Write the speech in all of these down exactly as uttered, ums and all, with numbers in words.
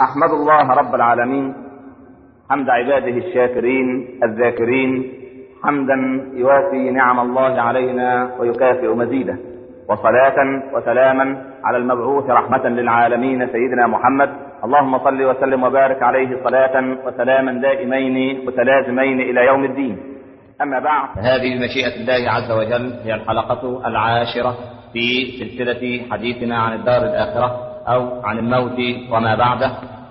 أحمد الله رب العالمين حمد عباده الشاكرين الذاكرين، حمدا يوافي نعم الله علينا ويكافئ مزيده، وصلاة وسلاما على المبعوث رحمة للعالمين سيدنا محمد. اللهم صل وسلم وبارك عليه صلاة وسلاما دائمين متلازمين إلى يوم الدين. أما بعد، هذه بمشيئة الله عز وجل هي الحلقة العاشرة في سلسلة حديثنا عن الدار الآخرة أو عن الموت وما بعده.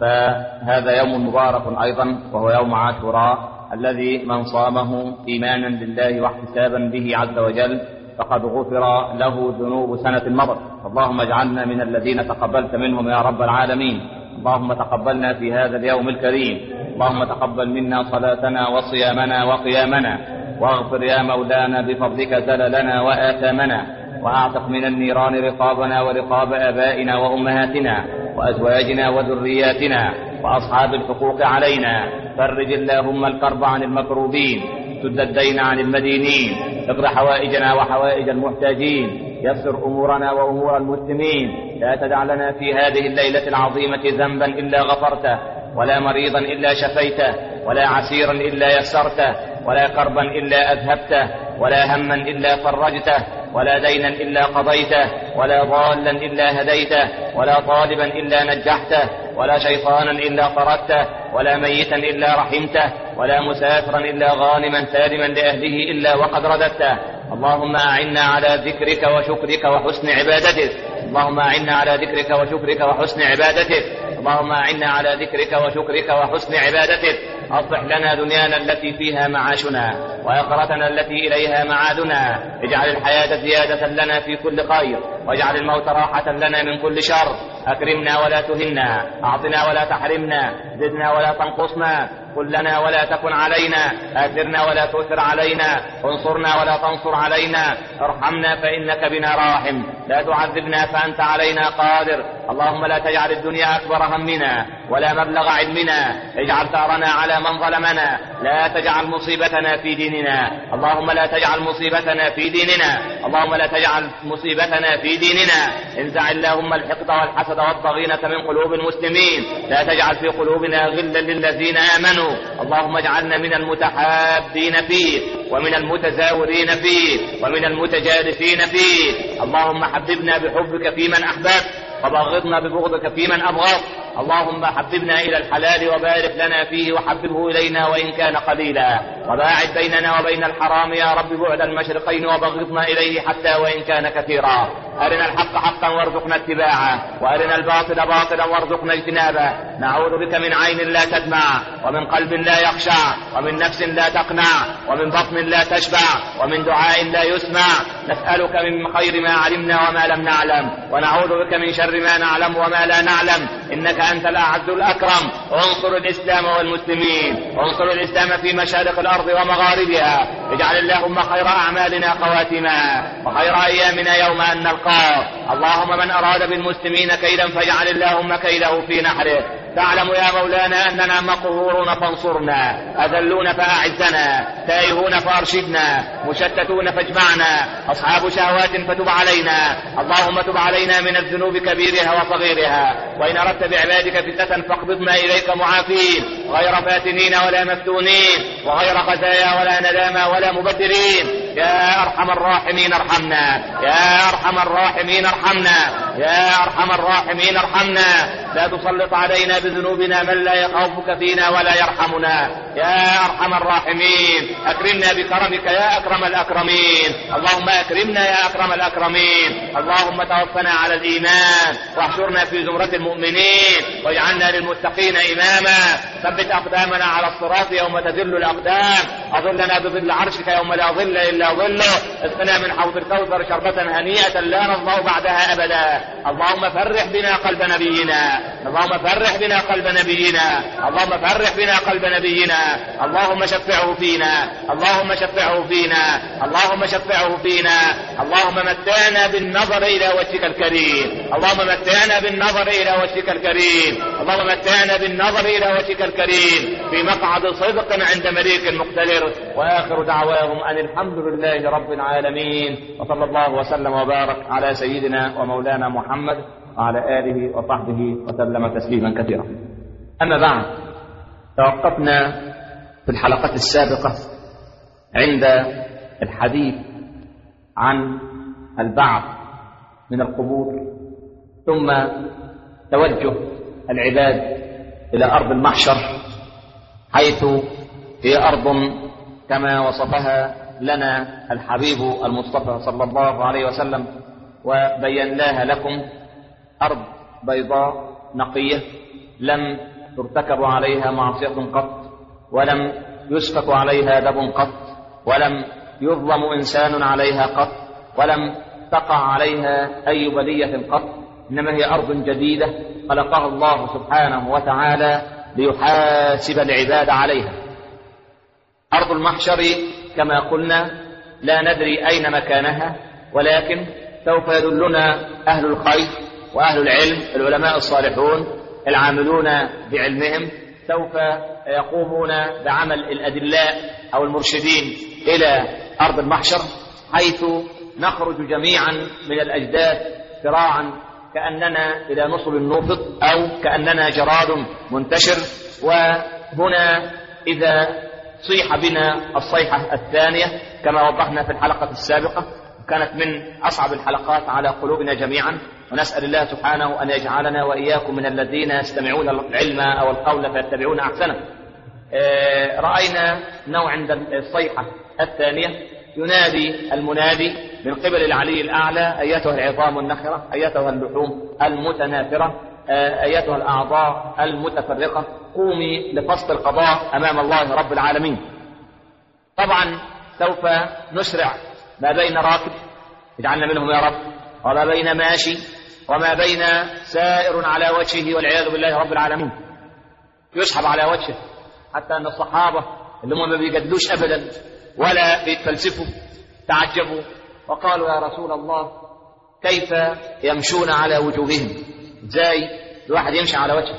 فهذا يوم مبارك أيضا، وهو يوم عاشوراء الذي من صامه إيمانا بالله واحتسابا به عز وجل فقد غفر له ذنوب سنة مضت. اللهم اجعلنا من الذين تقبلت منهم يا رب العالمين. اللهم تقبلنا في هذا اليوم الكريم. اللهم تقبل منا صلاتنا وصيامنا وقيامنا، واغفر يا مولانا بفضلك زللنا وآثامنا، واعتق من النيران رقابنا ورقاب آبائنا وأمهاتنا وأزواجنا وذرياتنا وأصحاب الحقوق علينا. فرج اللهم الكرب عن المكروبين، سد الدين عن المدينين، اقض حوائجنا وحوائج المحتاجين، يسر أمورنا وأمور المسلمين. لا تدع لنا في هذه الليلة العظيمة ذنبا إلا غفرته، ولا مريضا إلا شفيته، ولا عسيرا إلا يسرته، ولا كربا إلا أذهبته، ولا هما إلا فرجته، ولا دينا إلا قضيته، ولا ضالا إلا هديته، ولا طالبا إلا نجحته، ولا شيطانا إلا طردته، ولا ميتا إلا رحمته، ولا مسافرا إلا غانما سالما لأهله إلا وقد رددته. اللهم أعنا على ذكرك وشكرك وحسن عبادتك. اللهم أعنا على ذكرك وشكرك وحسن عبادتك. اللهم أعنا على ذكرك وشكرك وحسن عبادتك. أصلح لنا دنيانا التي فيها معاشنا، وآخرتنا التي إليها معادنا. اجعل الحياة زيادة لنا في كل خير، واجعل الموت راحة لنا من كل شر. أكرمنا ولا تهنا، أعطنا ولا تحرمنا، زدنا ولا تنقصنا، قل لنا ولا تكن علينا، آثرنا ولا تؤثر علينا، انصرنا ولا تنصر علينا، ارحمنا فإنك بنا راحم، لا تعذبنا فأنت علينا قادر. اللهم لا تجعل الدنيا أكبر همنا ولا مبلغ علمنا، اجعل ثارنا على من ظلمنا، لا تجعل مصيبتنا في ديننا. اللهم لا تجعل مصيبتنا في ديننا. اللهم لا تجعل مصيبتنا في ديننا. انزع اللهم الحقد والحسد والضغينة من قلوب المسلمين، لا تجعل في قلوبنا غلا للذين آمنوا. اللهم اجعلنا من المتحابين فيه، ومن المتزاورين فيه، ومن المتجالسين فيه. اللهم حببنا بحبك في من أحببت، وبغضنا ببغضك في من أبغض. اللهم حببنا إلى الحلال وبارك لنا فيه، وحببه إلينا وإن كان قليلا، وباعد بيننا وبين الحرام يا رب بعد المشرقين، وبغضنا إليه حتى وإن كان كثيرا. أرنا الحق حقا وارزقنا اتباعه، وأرنا الباطل باطلا وارزقنا اجتنابه. نعوذ بك من عين لا تدمع، ومن قلب لا يخشع، ومن نفس لا تقنع، ومن بطن لا تشبع، ومن دعاء لا يسمع. نسألك من خير ما علمنا وما لم نعلم، ونعوذ بك من شر ما نعلم وما لا نعلم، إنك أنت الأعز الأكرم. انصر الإسلام والمسلمين، انصر الإسلام في مشارق الأرض ومغاربها. اجعل اللهم خير أعمالنا خواتمها، وخير أيامنا يوم أن نلقاك. اللهم من أراد بالمسلمين كيدا فاجعل اللهم كيده في نحره. تعلم يا مولانا أننا مقهورون فانصرنا، أذلون فأعزنا، تائهون فأرشدنا، مشتتون فاجمعنا، أصحاب شهوات فتب علينا. اللهم تب علينا من الذنوب كبيرها وصغيرها، وإن أردت بعبادك فتنة فاقبضنا إليك معافين، غير فاتنين ولا مفتونين، وغير خزايا ولا ندامى ولا مبترين. يا أرحم الراحمين ارحمنا، يا أرحم الراحمين ارحمنا، يا أرحم الراحمين ارحمنا. لا تسلط علينا بذنوبنا من لا يخافك فينا ولا يرحمنا. يا أرحم الراحمين أكرمنا بكرمك يا أكرم الأكرمين. اللهم أكرمنا يا أكرم الأكرمين. اللهم توفنا على الإيمان، واحشرنا في زمرة المؤمنين، واجعلنا للمتقين إماما. ثبت أقدامنا على الصراط يوم تذل الأقدام، أظلنا بظل عرشك يوم لا ظل إلا ظله. اسقنا من حوض الكوثر شربة هنيئة لا نظمأ بعدها أبدا. اللهم فرح بنا قلب نبينا، اللهم فرح بنا قلب نبينا، اللهم فرح بنا قلب نبينا. اللهم شفعه فينا، اللهم شفعه فينا، اللهم شفعه فينا. اللهم متعنا بالنظر إلى وجهك الكريم، اللهم متعنا بالنظر إلى وجهك الكريم، اللهم متعنا بالنظر إلى وجهك الكريم في مقعد صدق عند مليك مقتدر. وآخر دعواهم أن الحمد لله رب العالمين، وصلى الله وسلم وبارك على سيدنا ومولانا محمد وعلى آله وصحبه وسلم تسليما كثيرا. أما بعد، توقفنا في الحلقة السابقة عند الحديث عن البعث من القبور، ثم توجه العباد إلى أرض المحشر، حيث هي أرض كما وصفها لنا الحبيب المصطفى صلى الله عليه وسلم وبيناها لكم: أرض بيضاء نقية لم ترتكب عليها معصية قط، ولم يسفك عليها دم قط، ولم يظلم إنسان عليها قط، ولم تقع عليها أي بلية قط، إنما هي أرض جديدة خلقها الله سبحانه وتعالى ليحاسب العباد عليها. أرض المحشر كما قلنا لا ندري أين مكانها، ولكن سوف يدلنا أهل الخير وأهل العلم، العلماء الصالحون العاملون بعلمهم، سوف يقومون بعمل الأدلاء أو المرشدين إلى أرض المحشر، حيث نخرج جميعا من الأجداث سراعا كأننا إلى نصب النوفض أو كأننا جراد منتشر. وهنا إذا صيح بنا الصيحة الثانية كما وضحنا في الحلقة السابقة، كانت من أصعب الحلقات على قلوبنا جميعا، ونسأل الله سبحانه أن يجعلنا وإياكم من الذين يستمعون العلم أو القول فيتبعون أحسنه. رأينا نوع عند الصيحة الثانية ينادي المنادي من قبل العلي الأعلى: أيتها العظام النخرة، أيتها اللحوم المتناثرة، أيتها الأعضاء المتفرقة، قومي لفصل القضاء أمام الله رب العالمين. طبعا سوف نسرع ما بين راكب، اجعلنا منهم يا رب، وما بين ماشي، وما بين سائر على وجهه والعياذ بالله رب العالمين، يسحب على وجهه، حتى أن الصحابة اللي هم ما بيجدلوش أبدا ولا بيتفلسفوا تعجبوا وقالوا: يا رسول الله كيف يمشون على وجوههم؟ ازاي الواحد يمشي على وجهه؟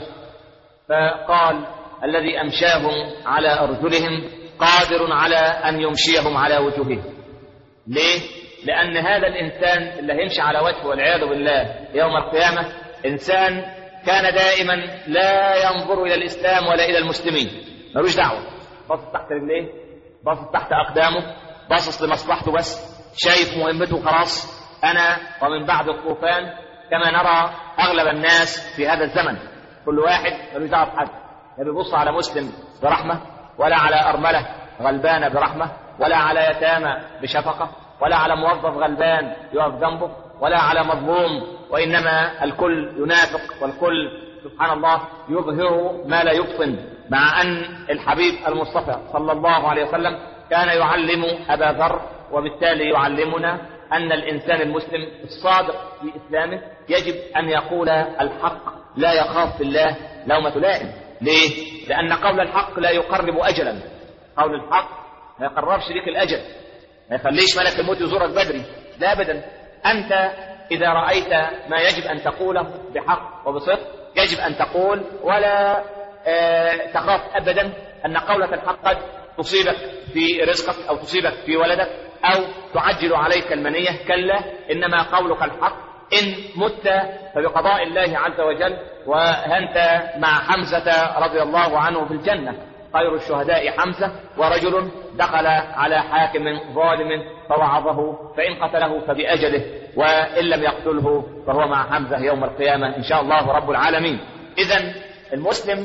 فقال: الذي أمشاهم على أرجلهم قادر على أن يمشيهم على وجوههم. ليه؟ لأن هذا الإنسان اللي هيمشي على وجهه والعياذ بالله يوم القيامة إنسان كان دائما لا ينظر إلى الإسلام ولا إلى المسلمين، ملوش دعوة، باصص تحت رجليه، باصص تحت أقدامه، باصص لمصلحته بس، شايف مهمته خلاص، أنا ومن بعد الطوفان، كما نرى أغلب الناس في هذا الزمن. كل واحد ملوش دعوة بحد، لا بيبص على مسلم برحمة، ولا على أرملة غلبانة برحمة، ولا على يتامى بشفقة، ولا على موظف غلبان يقف جنبه، ولا على مظلوم، وإنما الكل ينافق، والكل سبحان الله يظهر ما لا يبطن. مع أن الحبيب المصطفى صلى الله عليه وسلم كان يعلم أبا ذر، وبالتالي يعلمنا أن الإنسان المسلم الصادق في إسلامه يجب أن يقول الحق، لا يخاف في الله لومة لائم. ليه؟ لأن قول الحق لا يقرب أجلا، قول الحق ما يقربش ليك الأجل، ما يخليش ملك الموت يزورك بدري، لا أبدا. أنت إذا رأيت ما يجب أن تقوله بحق وبصدق يجب أن تقول، ولا آه تخاف أبدا أن قولة الحق قد تصيبك في رزقك أو تصيبك في ولدك أو تعجل عليك المنية، كلا، إنما قولك الحق. إن مت فبقضاء الله عز وجل، وأنت مع حمزة رضي الله عنه في الجنة، خير الشهداء حمزة، ورجل دخل على حاكم ظالم فوعظه، فإن قتله فبأجله، وإن لم يقتله فهو مع حمزة يوم القيامة إن شاء الله رب العالمين. إذن المسلم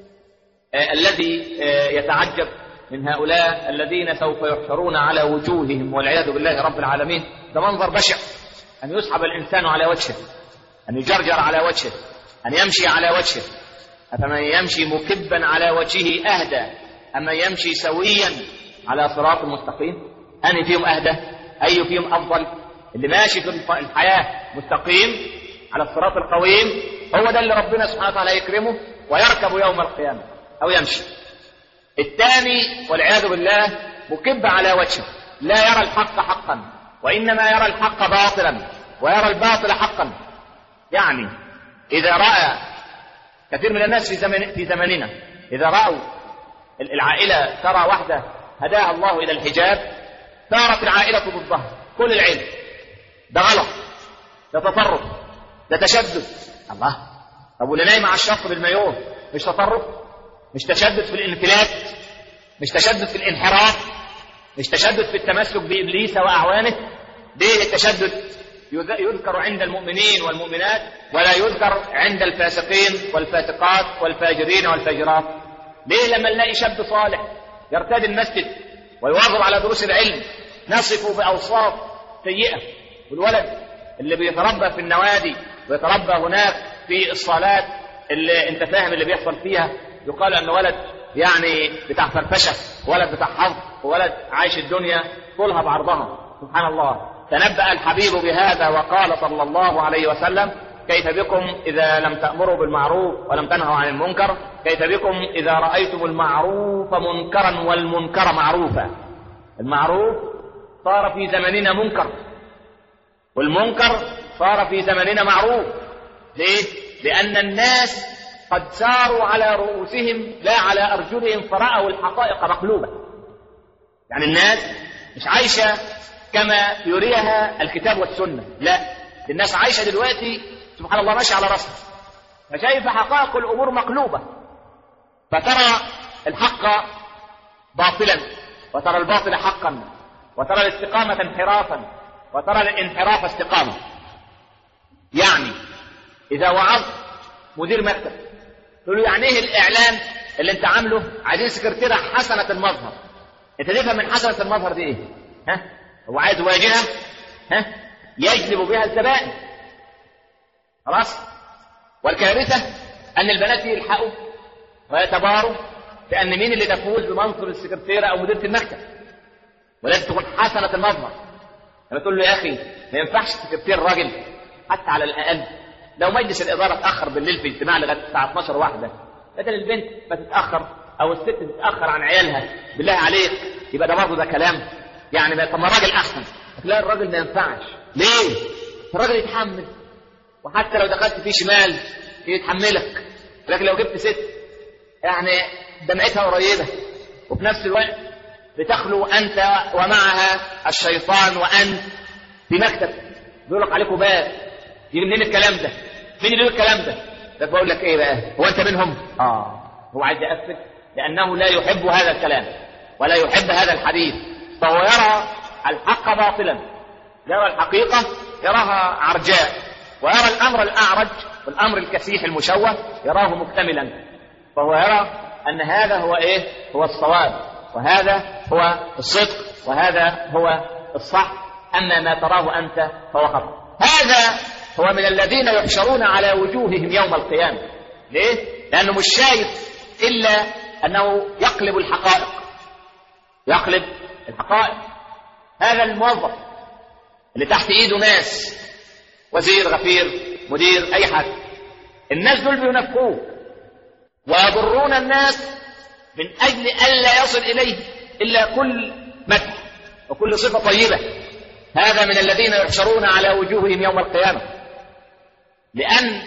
آه الذي آه يتعجب من هؤلاء الذين سوف يحشرون على وجوههم والعياذ بالله رب العالمين، ده منظر بشع، أن يسحب الإنسان على وجهه، أن يجرجر على وجهه، أن يمشي على وجهه. أفمن يمشي مكبا على وجهه أهدى أما يمشي سويا على صراط مستقيم؟ أني فيهم أهدى؟ أي فيهم أفضل؟ اللي ماشي في الحياة مستقيم على الصراط القويم هو ده اللي ربنا سبحانه وتعالى يكرمه ويركب يوم القيامة أو يمشي. الثاني والعياذ بالله مكب على وجهه، لا يرى الحق حقا، وإنما يرى الحق باطلا ويرى الباطل حقا. يعني إذا رأى كثير من الناس في, زمن في زمننا إذا رأوا العائلة ترى واحدة هداها الله إلى الحجاب ثارت العائلة ضدها، كل العيلة، ده غلط، ده تطرف، ده تشدد. الله، طب واللي نايم على الشط بالمايوه مش تطرف، مش تشدد في الانفلات، مش تشدد في الانحراف، مش تشدد في التمسك بإبليس وأعوانه. ليه التشدد يذكر عند المؤمنين والمؤمنات ولا يذكر عند الفاسقين والفاسقات والفاجرين والفاجرات؟ ليه لما نلاقي شاب صالح يرتدي المسجد ويواظب على دروس العلم نصفه بأوصاف سيئة، والولد اللي بيتربى في النوادي ويتربى هناك في الصالات اللي انت فاهم اللي بيحصل فيها يقال أن ولد يعني بتاع فرفشة، ولد بتاع حظ، وولد عايش الدنيا طولها بعرضها. سبحان الله. تنبأ الحبيب بهذا وقال صلى الله عليه وسلم: كيف بكم إذا لم تأمروا بالمعروف ولم تنهوا عن المنكر؟ كيف بكم إذا رأيتم المعروف منكرا والمنكر معروفا؟ المعروف صار في زمننا منكر، والمنكر صار في زمننا معروف. ليه؟ لأن الناس قد ساروا على رؤوسهم لا على أرجلهم، فرأوا الحقائق مقلوبة. يعني الناس مش عايشة كما يريها الكتاب والسنة، لا، الناس عايشة دلوقتي سبحان الله ماشي على رأسها، فشايف حقائق الأمور مقلوبة، فترى الحق باطلا وترى الباطل حقا، وترى الاستقامة انحرافا وترى الانحراف استقامة. يعني إذا وعظت مدير مكتب تقول له: يعني ايه الإعلان اللي انت عامله؟ عايزين سكرتيرة حسنة المظهر. انت تفهم من حسنة المظهر دي ايه؟ ها؟ هو عايز واجهة ها يجلب بها الزبائن. خلاص. والكارثة أن البنات يلحقوا ويتباروا بأن مين اللي تفوز بمنصب السكرتيرة أو مديرة المكتب، ولازم تكون حسنة المظهر. لما تقول له: يا أخي ما ينفعش سكرتير راجل، حتى على الأقل لو مجلس الإدارة تأخر بالليل في اجتماع لغاية الساعة اثناشر واحدة، بدل البنت ما تتأخر أو الست تتأخر عن عيالها، بالله عليك يبقى ده برضه ده كلام. يعني طب ما الراجل أحسن. لا، الراجل ما ينفعش. ليه؟ الراجل يتحمل، وحتى لو دخلت فيه شمال يتحملك، لكن لو جبت ست يعني دمعتها قريبة وفي نفس الوقت بتخلو أنت ومعها الشيطان وأنت في مكتب بيقولك عليكم باب، يجي منين الكلام ده؟ مين اللي يقول الكلام ده؟ ده بقول لك ايه بقى؟ هو انت منهم؟ اه هو عايز يقفل لأنه لا يحب هذا الكلام ولا يحب هذا الحديث، فهو يرى الحق باطلا، يرى الحقيقة يراها عرجاء، ويرى الأمر الأعرج والأمر الكسيح المشوه يراه مكتملا، فهو يرى أن هذا هو إيه؟ هو الصواب، وهذا هو الصدق، وهذا هو الصح. أما ما تراه أنت فهو خطأ. هذا هو من الذين يحشرون على وجوههم يوم القيامة. ليه؟ لأنه مش شايف إلا أنه يقلب الحقائق، يقلب الحقائق. هذا الموظف اللي تحت إيده ناس، وزير، غفير، مدير، أي حد، الناس دول بينفقوه ويضرون الناس من أجل ألا يصل إليه إلا كل مدح وكل صفة طيبة. هذا من الذين يحشرون على وجوههم يوم القيامة. لأن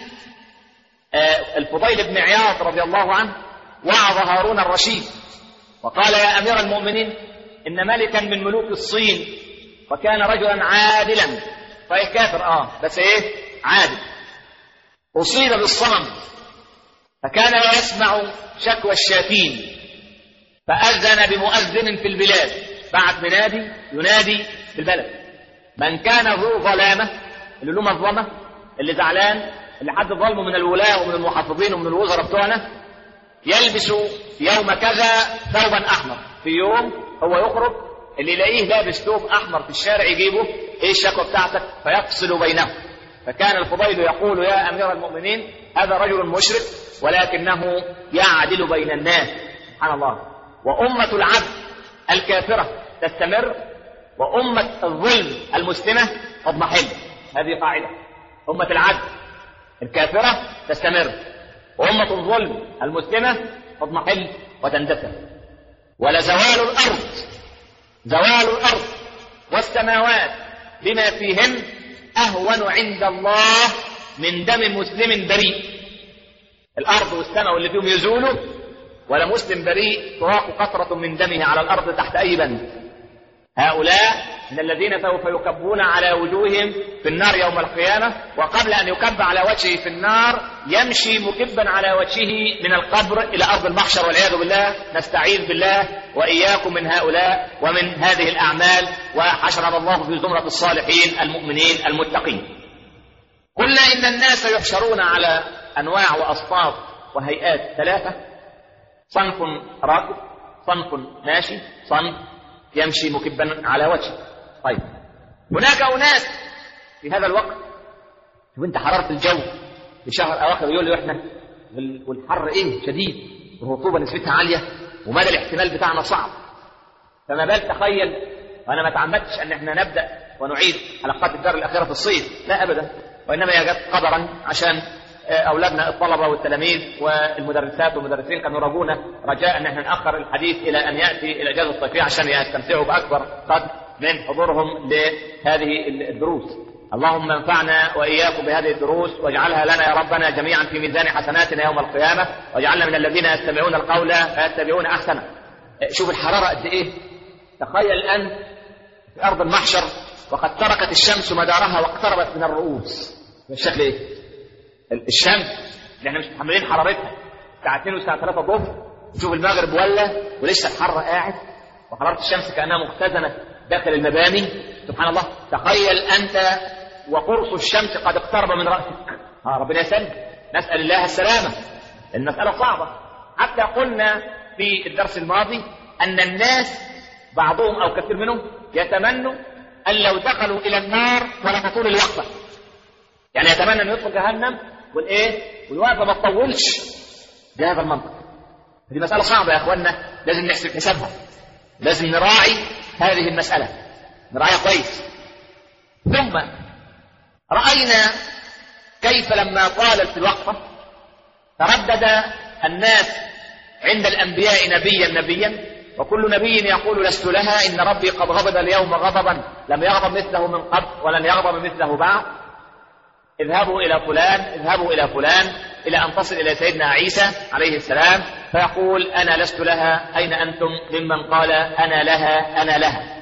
الفضيل بن عياض رضي الله عنه وعظ هارون الرشيد وقال: يا أمير المؤمنين، إن ملكا من ملوك الصين وكان رجلا عادلا، صحيح كافر اه بس ايه عادل، أصيب بالصمم، فكان لا يسمع شكوى الشاتين، فأذن بمؤذن في البلاد، بعد منادي ينادي في البلد: من كان ذو ظلامة، اللي له مظلمة، اللي زعلان، اللي حد ظلمه من الولاة ومن المحافظين ومن الوزراء بتوعنا، يلبس يوم كذا ثوبا أحمر. في يوم هو يخرج اللي يلاقيه لابس ثوب أحمر في الشارع يجيبه: ايه الشكوى بتاعتك؟ فيفصل بينهم. فكان الفضيل يقول: يا أمير المؤمنين، هذا رجل مشرك ولكنه يعدل بين الناس. سبحان الله. وأمة العبد الكافرة تستمر، وأمة الظلم المسلمة تضمحل. هذه قاعدة. أمة العدل الكافرة تستمر، وأمة الظلم المسلمة تضمحل وتندثر. ولزوال الأرض، زوال الأرض والسماوات بما فيهن أهون عند الله من دم مسلم بريء. الأرض والسماء واللي فيهم يزولوا، ولا مسلم بريء تراق قطرة من دمه على الأرض تحت أي بند. هؤلاء من الذين سوف يكبون على وجوههم في النار يوم القيامة، وقبل أن يكب على وجهه في النار يمشي مكبا على وجهه من القبر إلى أرض المحشر والعياذ بالله. نستعيذ بالله وإياكم من هؤلاء ومن هذه الأعمال، وحشرنا الله في زمرة الصالحين المؤمنين المتقين. قلنا إن الناس يحشرون على أنواع وأصناف وهيئات ثلاثة: صنف راكب، صنف ماشي، صنف يمشي مكبا على وجهه. طيب، هناك أناس في هذا الوقت، شوف انت حرارة الجو في شهر أواخر يوليو احنا، والحر ايه شديد، الرطوبة نسبتها عالية، ومدى الاحتمال بتاعنا صعب. فما بال تخيل، وأنا ما تعمدتش أن احنا نبدأ ونعيد حلقات الدار الأخيرة في الصيف، لا أبدا، وإنما هي جت قدرا عشان أولادنا الطلبة والتلاميذ والمدرسات والمدرسين كانوا يرجونا رجاء أن احنا نأخر الحديث إلى أن يأتي إلى الأجازة الصيفية عشان يستمتعوا بأكبر قدر من حضورهم لهذه الدروس. اللهم انفعنا وإياكم بهذه الدروس، واجعلها لنا يا ربنا جميعا في ميزان حسناتنا يوم القيامة، واجعلنا من الذين يستمعون القول فيتبعون أحسنه. شوف الحرارة قد إيه. تخيل الآن في أرض المحشر وقد تركت الشمس مدارها واقتربت من الرؤوس. بالشكل إيه؟ الشمس اللي احنا مش متحملين حرارتها الساعة اثنين والساعة ثلاثة الظهر، شوف المغرب ولا ولسه الحر قاعد، وحرارة الشمس كأنها مختزنة داخل المباني. سبحان الله، تخيل أنت وقرص الشمس قد اقترب من رأسك. ها ربنا يسلم، نسأل الله السلامة. المسألة صعبة. حتى قلنا في الدرس الماضي أن الناس بعضهم أو كثير منهم يتمنوا أن لو دخلوا إلى النار ولا تطول الوقفة، يعني يتمنى أن يدخل جهنم والإيه والوقفة ما تطولش بهذا المنطق. هذه مسألة صعبة يا أخوانا، لازم نحسب حسابها، لازم نراعي هذه المسألة، نراعيها كويس. ثم رأينا كيف لما طالت الوقفة تردد الناس عند الأنبياء نبيا نبيا، وكل نبي يقول لست لها، إن ربي قد غضب اليوم غضبا لم يغضب مثله من قبل ولن يغضب مثله بعد. اذهبوا إلى فلان، اذهبوا إلى فلان، إلى أن تصل إلى سيدنا عيسى عليه السلام فيقول أنا لست لها، أين أنتم ممن قال أنا لها أنا لها.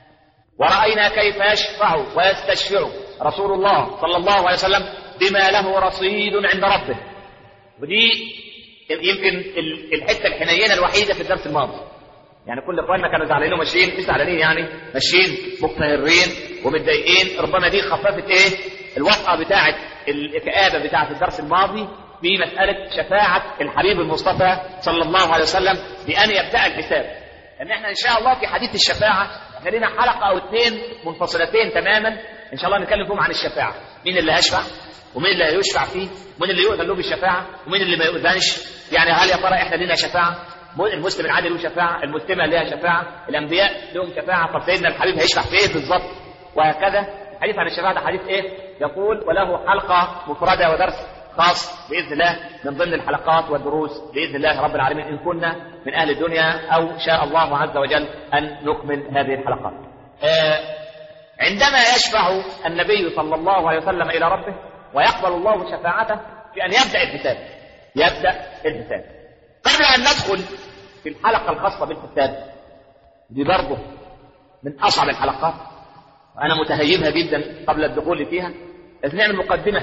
ورأينا كيف يشفع ويستشفع رسول الله صلى الله عليه وسلم بما له رصيد عند ربه. ودي يمكن الحتة الحنينة الوحيدة في الدرس الماضي. يعني كل اخواننا كانوا زعلانين وماشيين، مش زعلانين يعني ماشيين مقتهرين ومتضايقين. ربما دي خففت ايه الوطأة بتاعة الكآبة بتاعة الدرس الماضي في مسألة شفاعة الحبيب المصطفى صلى الله عليه وسلم بأن يبدأ الحساب. لأن احنا إن شاء الله في حديث الشفاعة احنا لنا حلقة أو اثنين منفصلتين تماما إن شاء الله نتكلم فيهم عن الشفاعة، مين اللي هيشفع ومين اللي هيشفع فيه، ومين اللي يؤذن له بالشفاعة ومين اللي ما يؤذنش. يعني هل يا ترى احنا لنا شفاعة؟ المسلم العادل له شفاعة، المسلمة لها شفاعة، الأنبياء لهم شفاعة، طب سيدنا الحبيب هيشفع في ايه بالظبط؟ وهكذا. الحديث عن الشفاعة ده حديث ايه؟ يقول وله حلقة مفردة ودرس خاص بإذن الله من ضمن الحلقات والدروس بإذن الله رب العالمين إن كنا من أهل الدنيا أو شاء الله عز وجل أن نكمل هذه الحلقات. آه عندما يشفع النبي صلى الله عليه وسلم إلى ربه ويقبل الله شفاعته في أن يبدأ الحساب، يبدأ الحساب. قبل أن ندخل في الحلقة الخاصة بالحساب دي برضه من أصعب الحلقات وأنا متهيبها جدا قبل الدخول فيها، لازم نعمل مقدمة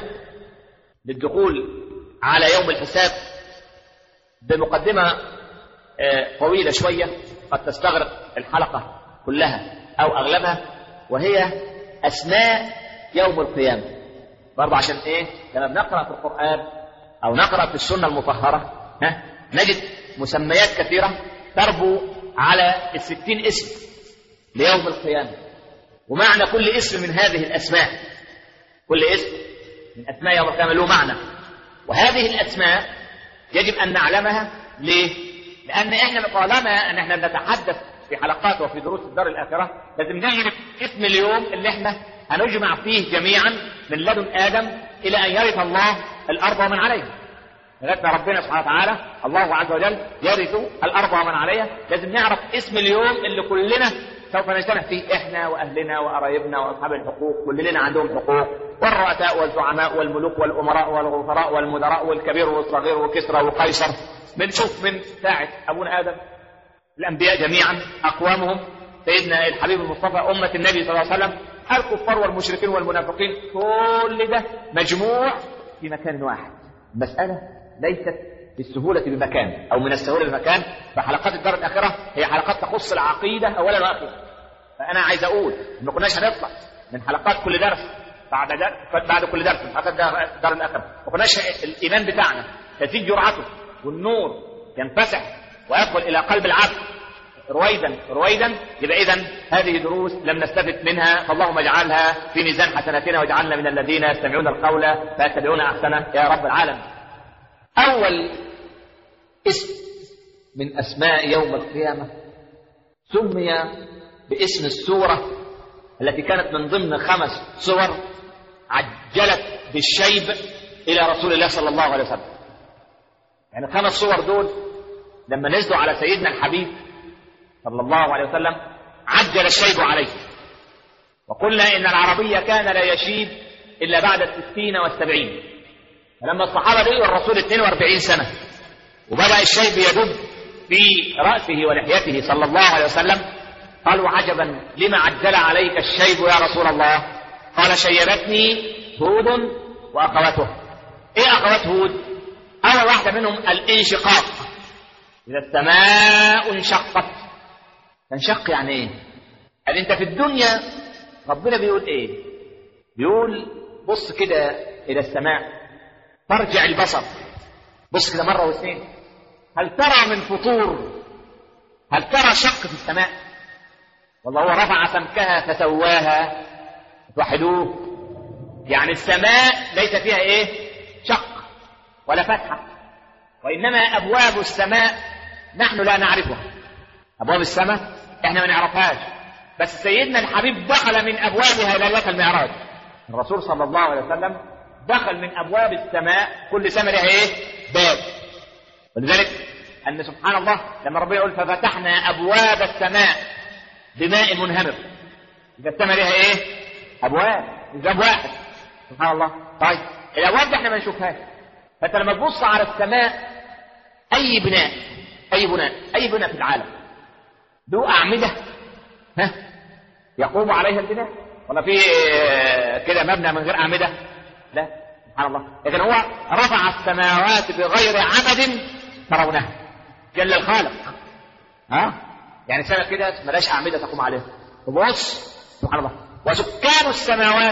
للدخول على يوم الحساب بمقدمة طويلة شوية قد تستغرق الحلقة كلها أو أغلبها، وهي أسماء يوم القيامة. برضه عشان إيه لما بنقرأ في القرآن أو نقرأ في السنة المطهرة ها نجد مسميات كثيرة تربو على الستين اسم ليوم القيامة، ومعنى كل اسم من هذه الأسماء، كل اسم من أسماء يوم القيامة له معنى. وهذه الأسماء يجب أن نعلمها. ليه؟ لأن إحنا طالما أن إحنا نتحدث في حلقات وفي دروس الدار الآخرة لازم نعرف اسم اليوم اللي إحنا هنجمع فيه جميعا من لدن آدم إلى أن يرث الله الأرض ومن عليها. لذلك ربنا سبحانه وتعالى الله عز وجل يرث الأرض ومن عليها. لازم نعرف اسم اليوم اللي كلنا سوف نجتمع فيه، إحنا وأهلنا وقرايبنا وأصحاب الحقوق، كلنا عندهم حقوق، والرؤساء والزعماء والملوك والأمراء والغفراء والمدراء والكبير والصغير وكسرى وقيصر. بنشوف من ساعة أبونا آدم الأنبياء جميعا أقوامهم سيدنا الحبيب المصطفى أمة النبي صلى الله عليه وسلم، الكفار والمشركين والمنافقين، كل ده مجموع في مكان واحد. المسألة ليست بالسهولة بمكان أو من السهولة بمكان، فحلقات الدار الآخرة هي حلقات تخص العقيدة أولا وآخرا. فأنا عايز أقول ما كناش هنطلع من حلقات كل درس بعد درس بعد كل درس من حلقات الدار الآخرة، ما كناش الإيمان بتاعنا تزيد جرعته والنور ينفسح ويدخل إلى قلب العبد رويدا رويدا. يبقى إذن هذه دروس لم نستفد منها، فاللهم اجعلها في ميزان حسناتنا واجعلنا من الذين يستمعون القول فيتبعون أحسنه يا رب العالمين. أول اسم من أسماء يوم القيامة سمي باسم السورة التي كانت من ضمن خمس سور عجلت بالشيب إلى رسول الله صلى الله عليه وسلم. يعني خمس سور دول لما نزلوا على سيدنا الحبيب صلى الله عليه وسلم عجل الشيب عليه. وقلنا إن العربية كان لا يشيب إلا بعد الستين والسبعين، فلما الصحابة لقوا الرسول اثنين وأربعين سنة وبدأ الشيب يدب في رأسه ولحيته صلى الله عليه وسلم قالوا عجبا لما عجل عليك الشيب يا رسول الله؟ قال شيبتني هود وأخواته. إيه أخوات هود؟ أول واحدة منهم الانشقاق، إذا السماء انشقت. تنشق يعني إيه؟ قال أنت في الدنيا ربنا بيقول إيه؟ بيقول بص كده إلى السماء، ترجع البصر، بص كده مرة واثنين، هل ترى من فطور؟ هل ترى شق في السماء؟ والله هو رفع سمكها فسواها. توحدوه يعني السماء ليس فيها ايه؟ شق ولا فتحة، وإنما أبواب السماء نحن لا نعرفها. أبواب السماء احنا ما نعرفهاش، بس سيدنا الحبيب دخل من أبوابها ليلة المعراج. الرسول صلى الله عليه وسلم دخل من أبواب السماء، كل سماء لها ايه؟ باب. ولذلك أن سبحان الله لما ربنا يقول ففتحنا أبواب السماء بماء منهمر، إذا السماء لها ايه؟ أبواب، مش باب واحد. سبحان الله. طيب الأبواب دي احنا ما نشوفهاش، فأنت لما تبص على السماء أي بناء أي بناء أي بناء في العالم له أعمدة ها يقوم عليها البناء، ولا في كده مبنى من غير أعمدة؟ لا. سبحان الله. لكن هو رفع السماوات بغير عمد ترونها جل الخالق. ها يعني السماء كده ملاش أعمدة تقوم عليها. وبص سبحان الله، وسكان السماوات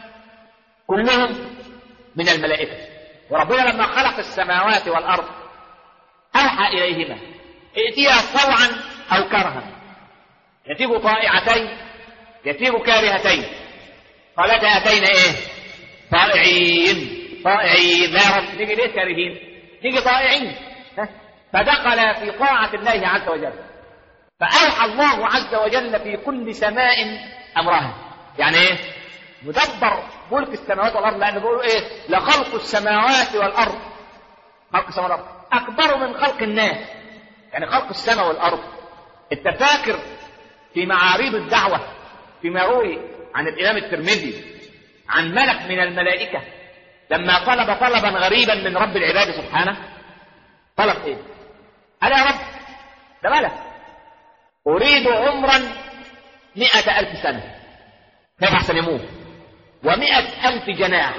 كلهم من الملائكة. وربنا لما خلق السماوات والأرض أوحى إليهما ائتيا طوعا أو كرها، يتيب طائعتين يتيب كارهتين، قالتا أتينا إيه؟ طائعين. طائعين لا رب، نيجي ليه كارهين؟ نيجي طائعين. فدخل في طاعة الله عز وجل، فأوحى الله عز وجل في كل سماء أمرها. يعني إيه؟ مدبر ملك السماوات والأرض، لأنه بيقولوا إيه؟ لخلق السماوات والأرض، خلق السماوات والأرض أكبر من خلق الناس. يعني خلق السماء والأرض. التفاكر في معاريض الدعوة فيما روي عن الإمام الترمذي عن ملك من الملائكة لما طلب طلبا غريبا من رب العباد سبحانه، طلب إيه؟ قال يا رب ده ملك أريد عمرا مئة ألف سنة، كيف أحسن يموت؟ ومئة ألف جناح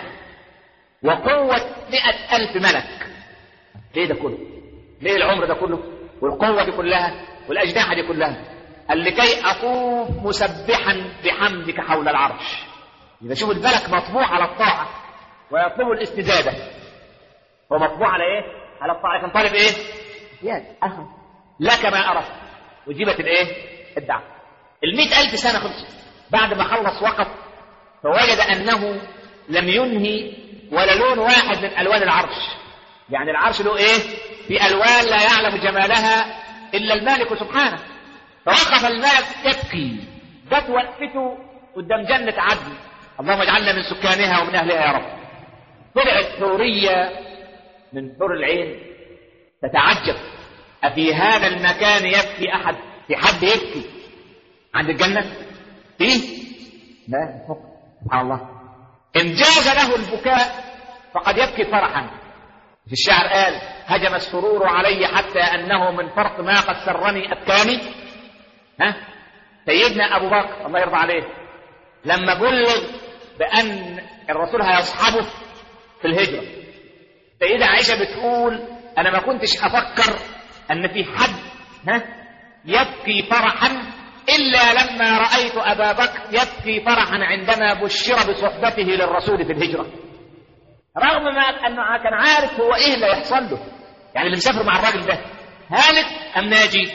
وقوة مئة ألف ملك. ليه ده كله؟ ليه العمر ده كله والقوة دي كلها والأجنحة دي كلها؟ قال لكي أطوف مسبحا بحمدك حول العرش. إذا شوف الملك مطبوع على الطاعة ويطلب الاستزادة، هو مطبوع على إيه؟ على الطاعة. كان طالب إيه؟ يا أخي لك ما أردت، وجيبت الإيه؟ الدعوة. المئة ألف سنة خلصت. بعد ما خلص وقف فوجد أنه لم ينهي ولا لون واحد من ألوان العرش. يعني العرش له إيه؟ في ألوان لا يعلم جمالها إلا المالك سبحانه. فوقف الملك يبكي، جت وقفته قدام جنة عدن، اللهم اجعلنا من سكانها ومن أهلها يا رب. طلعت حورية من حور العين تتعجب، أفي هذا المكان يبكي أحد؟ في حد يبكي عند الجنة؟ فيه؟ لا. سبحان الله. إن جاز له البكاء فقد يبكي فرحا. في الشعر قال هجم السرور علي حتى أنه من فرط ما قد سرني أبكاني. ها؟ سيدنا أبو بكر الله يرضى عليه لما بلغ بأن الرسول هيصحبه في الهجرة، سيدة عائشة بتقول أنا ما كنتش أفكر أن في حد ها يبكي فرحا إلا لما رأيت أبا بكر يبكي فرحا عندما بشر بصحبته للرسول في الهجرة، رغم ما أنه كان عارف هو إيه اللي يحصل له. يعني اللي مسافر مع الراجل ده هالك أم ناجي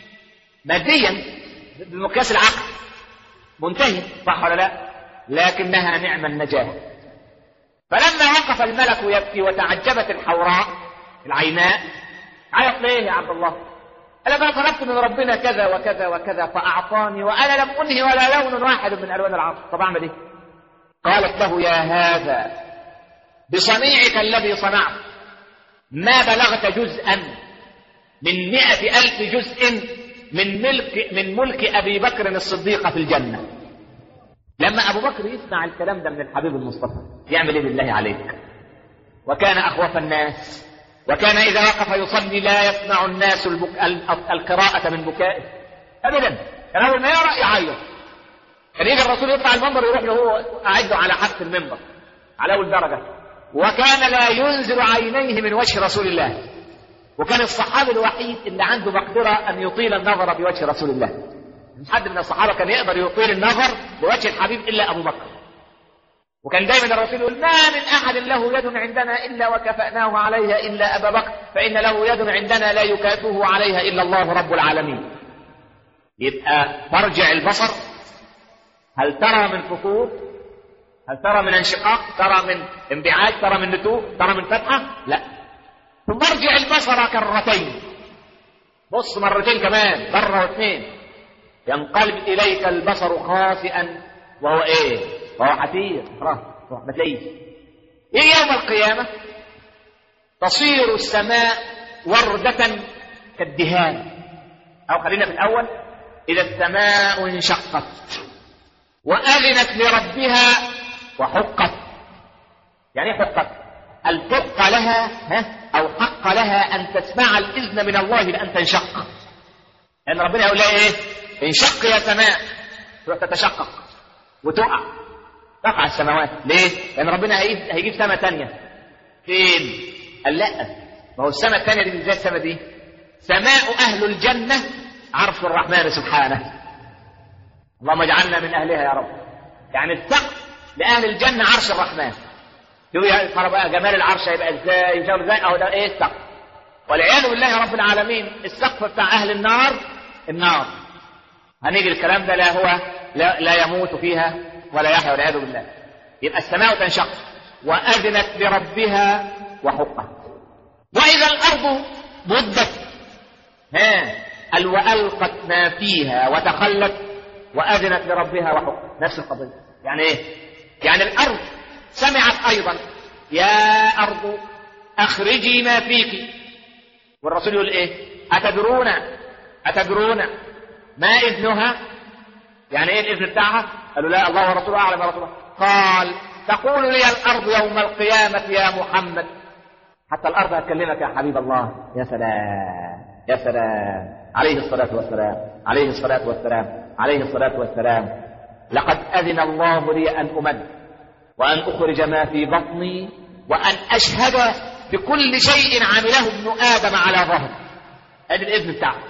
ماديا بمقياس العقل منتهي، صح ولا لا؟ لكنها نعم النجاة. فلما وقف الملك يبكي وتعجبت الحوراء العيناء، عيط ليه يا عبد الله؟ أنا بقى طلبت من ربنا كذا وكذا وكذا فأعطاني وأنا لم أنهي ولا لون واحد من ألوان العصر، طب أعمل إيه؟ قالت له يا هذا بصنيعك الذي صنعت ما بلغت جزءا من مئة ألف جزء من ملك من ملك أبي بكر الصديق في الجنة. لما أبو بكر يسمع الكلام ده من الحبيب المصطفى يعمل إيه بالله عليك؟ وكان أخوف الناس، وكان إذا وقف يصلي لا يسمع الناس البك... القراءة من بكائه أبدا، كان أول ما يقرأ يعيط. كان يجي الرسول يطلع المنبر يروح له هو أعده على حافة المنبر على أول درجة، وكان لا ينزل عينيه من وجه رسول الله، وكان الصحابي الوحيد اللي عنده مقدرة أن يطيل النظر بوجه رسول الله. مش حد من الصحابة كان يقدر يطيل النظر بوجه الحبيب إلا أبو بكر. وكان دايما الرسول يقول ما من أحد له يد عندنا إلا وكفأناه عليها إلا أبا بكر، فإن له يد عندنا لا يكافئه عليها إلا الله رب العالمين. يبقى ترجع البصر، هل ترى من فطور؟ هل ترى من انشقاق؟ ترى من انبعاج؟ ترى من نتوء؟ ترى من فتحة؟ لا. ثم ارجع البصر كرتين، بص مرتين كمان، مرة واثنين، ينقلب إليك البصر خاسئا وهو إيه؟ وهو حسير، خلاص ما تلاقيش. إيه يوم القيامة تصير السماء وردة كالدهان. أو خلينا في الأول، إذا السماء انشقت وأذنت لربها وحقت. يعني ايه حقت؟ الحق لها ها أو حق لها أن تسمع الإذن من الله لأن تنشق. لأن يعني ربنا يقول لها إيه؟ انشق يا سماء، تروح تتشقق وتقع، تقع السماوات. ليه؟ لأن ربنا هيجيب سماء تانية. فين؟ قال لا، ما هو السماء التانية دي ازاي السماء دي؟ سماء أهل الجنة عرش الرحمن سبحانه. اللهم اجعلنا من أهلها يا رب. يعني السقف لأهل الجنة عرش الرحمن. شوف يا ترى بقى جمال العرش هيبقى ازاي وشغل ازاي. اهو ده ايه السقف. والعياذ بالله رب العالمين السقف بتاع أهل النار النار. هنيجي الكلام ده لا هو لا, لا يموت فيها ولا يحيا والعياذ بالله. يبقى السماء تنشق وأذنت لربها وحقت. وإذا الأرض مدت ها قال وألقت ما فيها وتخلت وأذنت لربها وحقت. نفس القضية. يعني إيه؟ يعني الأرض سمعت أيضا يا أرض أخرجي ما فيك. والرسول يقول إيه؟ أتدرون أتدرون ما إذنها؟ يعني إيه الإذن بتاعها؟ قالوا لا الله ورسوله أعلم يا رسول الله. قال تقول لي الأرض يوم القيامة يا محمد. حتى الأرض هتكلمك يا حبيب الله. يا سلام يا سلام عليه الصلاة والسلام عليه الصلاة والسلام عليه الصلاة والسلام. لقد أذن الله لي أن أمد وأن أخرج ما في بطني وأن أشهد بكل شيء عمله ابن آدم على ظهر. هذا الإذن بتاعه.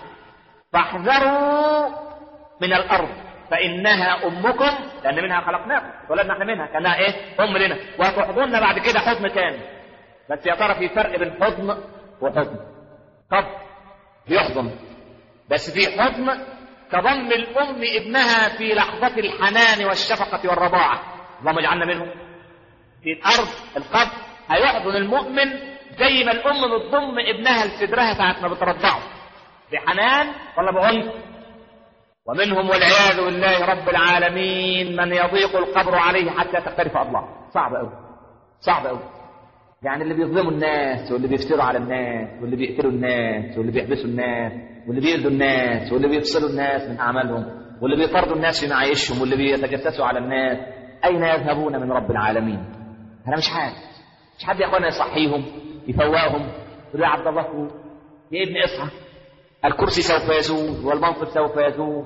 فاحذروا من الأرض فإنها أمكم لأن منها خلقناكم ولدنا احنا منها كانها إيه أم لنا وتحضننا بعد كده حضن تاني. بس يا ترى في فرق بين حضن وحضن؟ طب بيحضن بس في حضن كضم الأم ابنها في لحظة الحنان والشفقة والرضاعة. اللهم اجعلنا منهم. في الأرض القبر هيحضن المؤمن زي ما الأم بتضم ابنها لصدرها ساعة ما بترضعه بحنان ولا بعنف. ومنهم والعياذ بالله رب العالمين من يضيق القبر عليه حتى تختلف أضلاعه. صعب أوي صعب أوي. يعني اللي بيظلموا الناس واللي بيفتروا على الناس واللي بيقتلوا الناس واللي بيحبسوا الناس واللي بيؤذوا الناس واللي بيفصلوا الناس من أعمالهم واللي بيطردوا الناس في معايشهم واللي بيتجسسوا على الناس، أين يذهبون من رب العالمين؟ أنا مش حد مش حد يا أخوانا يصحيهم يفوقهم يقول يا عبد الله يا ابن اصحى، الكرسي سوف يزول والمنصب سوف يزول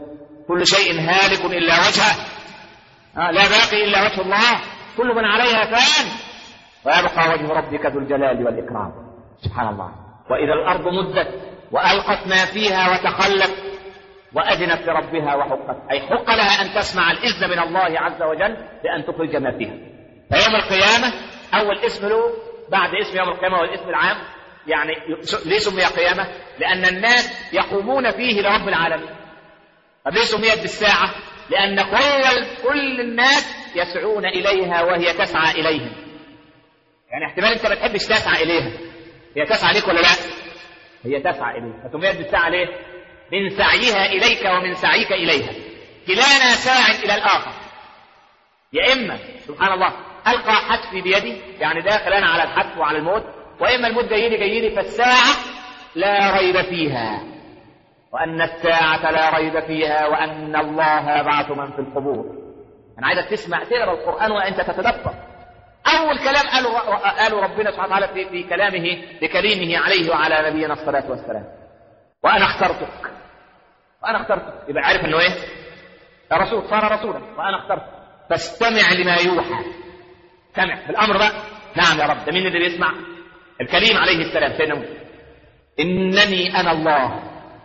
كل شيء هالك إلا وجهه، آه لا باقي إلا وجه الله، كل من عليها فان ويبقى وجه ربك ذو الجلال والإكرام. سبحان الله. وإذا الأرض مدت وألقت ما فيها وتخلت وأذنت لربها وحقت، أي حق لها أن تسمع الإذن من الله عز وجل بأن تخرج ما فيها. فيوم القيامة أول اسم له بعد اسم يوم القيامة والاسم العام، يعني ليه سمي قيامة؟ لأن الناس يقومون فيه لرب العالمين. طب ليه سميت بالساعة؟ لأن كل كل الناس يسعون إليها وهي تسعى إليهم. يعني احتمال أنت ما تحبش تسعى إليها، هي تسعى ليك ولا لا؟ هي تسعى إليك، فسميت بالساعة ليه؟ من سعيها إليك ومن سعيك إليها. كلانا ساع إلى الآخر. يا إما سبحان الله ألقى حتفي بيدي، يعني داخل أنا على الحتف وعلى الموت، وإما الموت جايلي جايلي، فالساعة لا ريب فيها، وأن الساعة لا ريب فيها، وأن الله يبعث من في القبور. أنا عايزك تسمع تقرأ القرآن وأنت تتدبر. أول كلام قالوا قالوا ربنا سبحانه وتعالى في, في كلامه لكليمه عليه وعلى نبينا الصلاة والسلام: وأنا اخترتك. وأنا اخترتك، يبقى عارف إنه إيه؟ يا رسول، صار رسولا، وأنا اخترتك فاستمع لما يوحى. سمع بالأمر بقى. نعم يا رب. ده مين اللي بيسمع؟ الكريم عليه السلام سيدنا موسى. إنني أنا الله.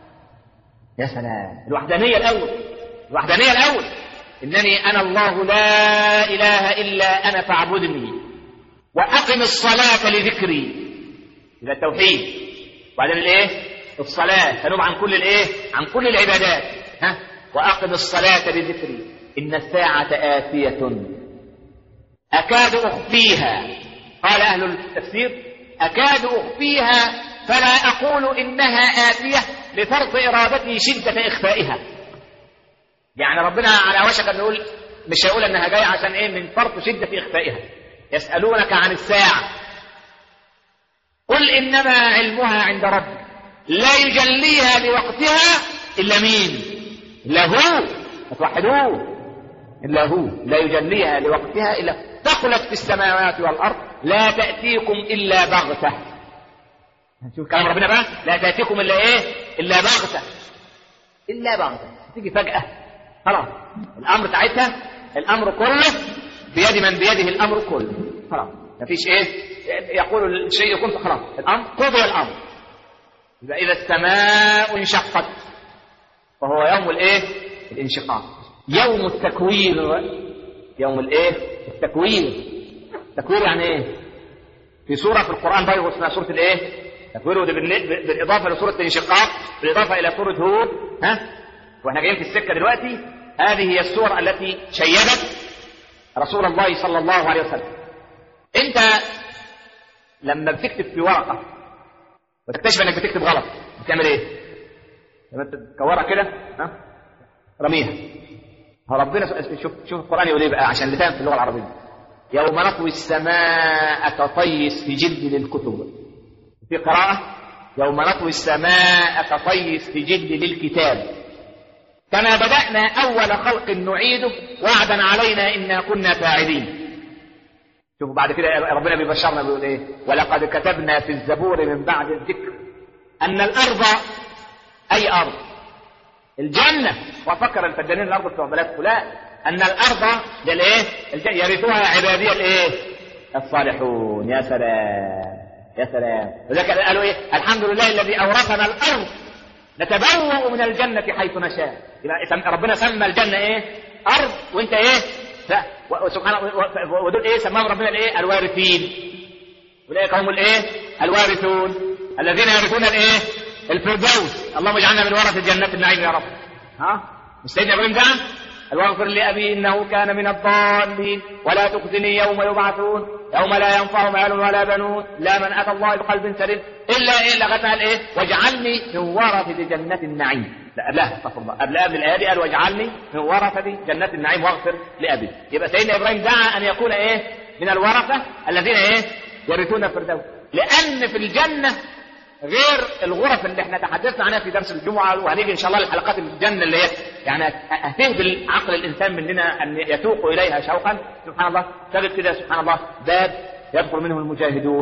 يا سلام، الوحدانية الأول، الوحدانية الأول. إنني أنا الله لا إله إلا أنا فاعبدني وأقم الصلاة لذكري. إذا التوحيد، وبعدين الإيه؟ الصلاة، تنوب عن كل الإيه؟ عن كل العبادات. ها؟ وأقم الصلاة لذكري إن الساعة آتية أكاد أخفيها. قال أهل التفسير: أكاد أخفيها فلا أقول إنها آتية لفرط إرادتي شدة إخفائها. يعني ربنا على وشك أن يقول، مش هيقول أنها جاية عشان إيه؟ من فرط شدة إخفائها. يسألونك عن الساعة قل إنما علمها عند ربي لا يجليها لوقتها إلا مين؟ إلا هو. فتوحدوه. إلا هو لا يجليها لوقتها إلا. ثقلت في السماوات والأرض لا تأتيكم إلا بغتة. شوف كلام ربنا بقى، لا تأتيكم إلا إيه؟ إلا بغتة. إلا بغتة، تيجي فجأة. خلاص الأمر ساعتها، الأمر كله بيد من بيده الأمر كله. خلاص مفيش إيه؟ يقول الشيء يكون خلاص الأمر قضي الأمر. إذا إذا السماء انشقت فهو يوم الإيه؟ الانشقاق. يوم التكوير، يوم الإيه؟ التكوير. التكوير يعني إيه؟ في سورة في القرآن بقى اسمها سورة الإيه؟ تكوير، بالإضافة لسورة الانشقاق، بالإضافة إلى سورة هود. ها؟ وإحنا جايين في السكة دلوقتي. هذه هي السورة التي شيدت رسول الله صلى الله عليه وسلم. أنت لما بتكتب في ورقة وتكتشف إنك بتكتب غلط بتعمل إيه؟ لما تكورها كده ها؟ رميها. ربنا شوف شوف القرآن يقول إيه بقى عشان اللي فاهم في اللغة العربية: يوم نطوي السماء كطي السجل للكتب. في قراءة: يوم نطوي السماء كطي السجل للكتاب. كما بدأنا أول خلق نعيده وعدا علينا إنا كنا فاعلين. شوفوا بعد كده ربنا بيبشرنا بيقول إيه: ولقد كتبنا في الزبور من بعد الذكر أن الأرض، أي أرض؟ الجنة. وفكر الفدانين الأرض بتوع بلاد فلان أن الأرض للإيه؟ يرثها عبادية الإيه؟ الصالحون. يا سلام يا سلام. وذلك قالوا إيه؟ الحمد لله الذي أورثنا الأرض نتبوأ من الجنة حيث نشاء. يبقى ربنا سمى الجنة إيه؟ أرض، وأنت إيه؟ سبحانه. ودول إيه؟ سماهم ربنا الإيه؟ الوارثين. أولئك هم الإيه؟ الوارثون الذين يرثون الإيه؟ الفردوس. اللهم اجعلنا من ورثة جنات النعيم يا رب. ها؟ مش سيدنا إبراهيم دعا: واغفر لأبي إنه كان من الضالين ولا تخزني يوم يبعثون يوم لا ينفع مال ولا بنون لا من أتى الله بقلب سليم إلا إيه لغتها الإيه؟ واجعلني من ورثة جنات النعيم. لا قبلها استغفر الله، قبل قبل الآية دي قال واجعلني من ورثة جنات النعيم واغفر لأبي. يبقى سيدنا إبراهيم دعا أن يكون إيه؟ من الورثة الذين إيه؟ يرثون الفردوس. لأن في الجنة غير الغرف اللي احنا تحدثنا عنها في درس الجمعة، وهنيجي إن شاء الله للحلقات الجنة اللي هي يعني هتهبل عقل الإنسان مننا أن يتوق إليها شوقا. سبحان الله، تجد كده سبحان الله باب يدخل منه المجاهدون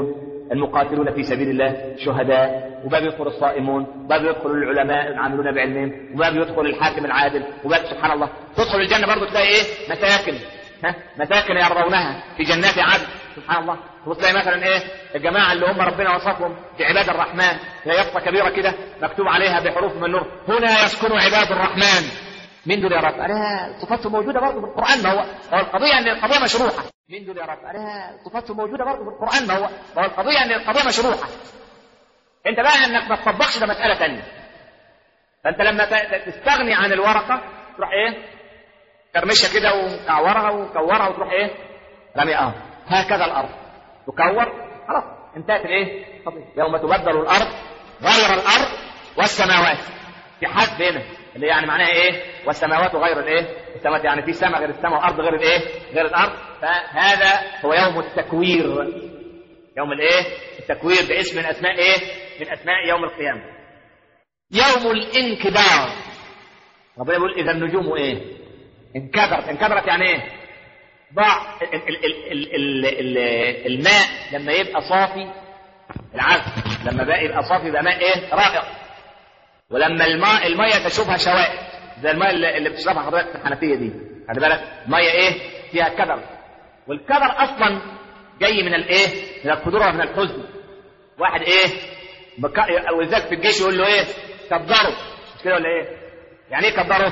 المقاتلون في سبيل الله شهداء، وباب يدخل الصائمون، وباب يدخل العلماء العاملون بعلمهم، وباب يدخل الحاكم العادل، وباب سبحان الله تدخل الجنة برضه تلاقي ايه؟ مساكن، ها مساكن يرضونها في جنات عدن، سبحان الله. وتلاقي مثلا ايه؟ الجماعة اللي هم ربنا وصفهم في عباد الرحمن، هي يافطة كبيرة كده مكتوب عليها بحروف من نور: هنا يسكن عباد الرحمن. مين دول يا رب؟ أنا صفاتهم موجودة برضه في القرآن، ما هو هو القضية ان القضية مشروحة. مين دول يا رب؟ أنا صفاتهم موجودة برضه في القرآن، ما هو هو القضية ان القضية مشروحة. انت بقى انك ما تطبقش ده مسألة ثانية. فانت لما تستغني عن الورقة تروح ايه؟ كرمشها كده وكعورها وكورها وتروح ايه؟ رميها. هكذا الأرض تكور، خلاص انتهت الايه؟ يوم تبدل الأرض غير الأرض والسماوات. في حد هنا اللي يعني معناها ايه؟ والسماوات غير الايه؟ السماوات يعني في سماء غير السماء وارض غير الايه؟ غير الارض. فهذا هو يوم التكوير. يوم الايه؟ التكوير باسم من اسماء ايه؟ من اسماء يوم القيامه. يوم الانكدار. ربنا يقول اذا النجوم ايه؟ انكدرت. انكدرت يعني ايه؟ ضاع ال- ال- ال- ال- ال- الماء لما يبقى صافي، العذب لما بقى يبقى صافي يبقى ماء ايه؟ رائق. ولما الماء الميه تشوفها شوائب زي الماء اللي بتشربها حضرتك في الحنفيه دي، خلي بالك ميه ايه؟ فيها كدر. والكدر اصلا جاي من الايه؟ من القدره ومن الحزن. واحد ايه؟ بك... ولذلك في الجيش يقول له ايه؟ كدره، مش كده ولا ايه؟ يعني ايه كدره؟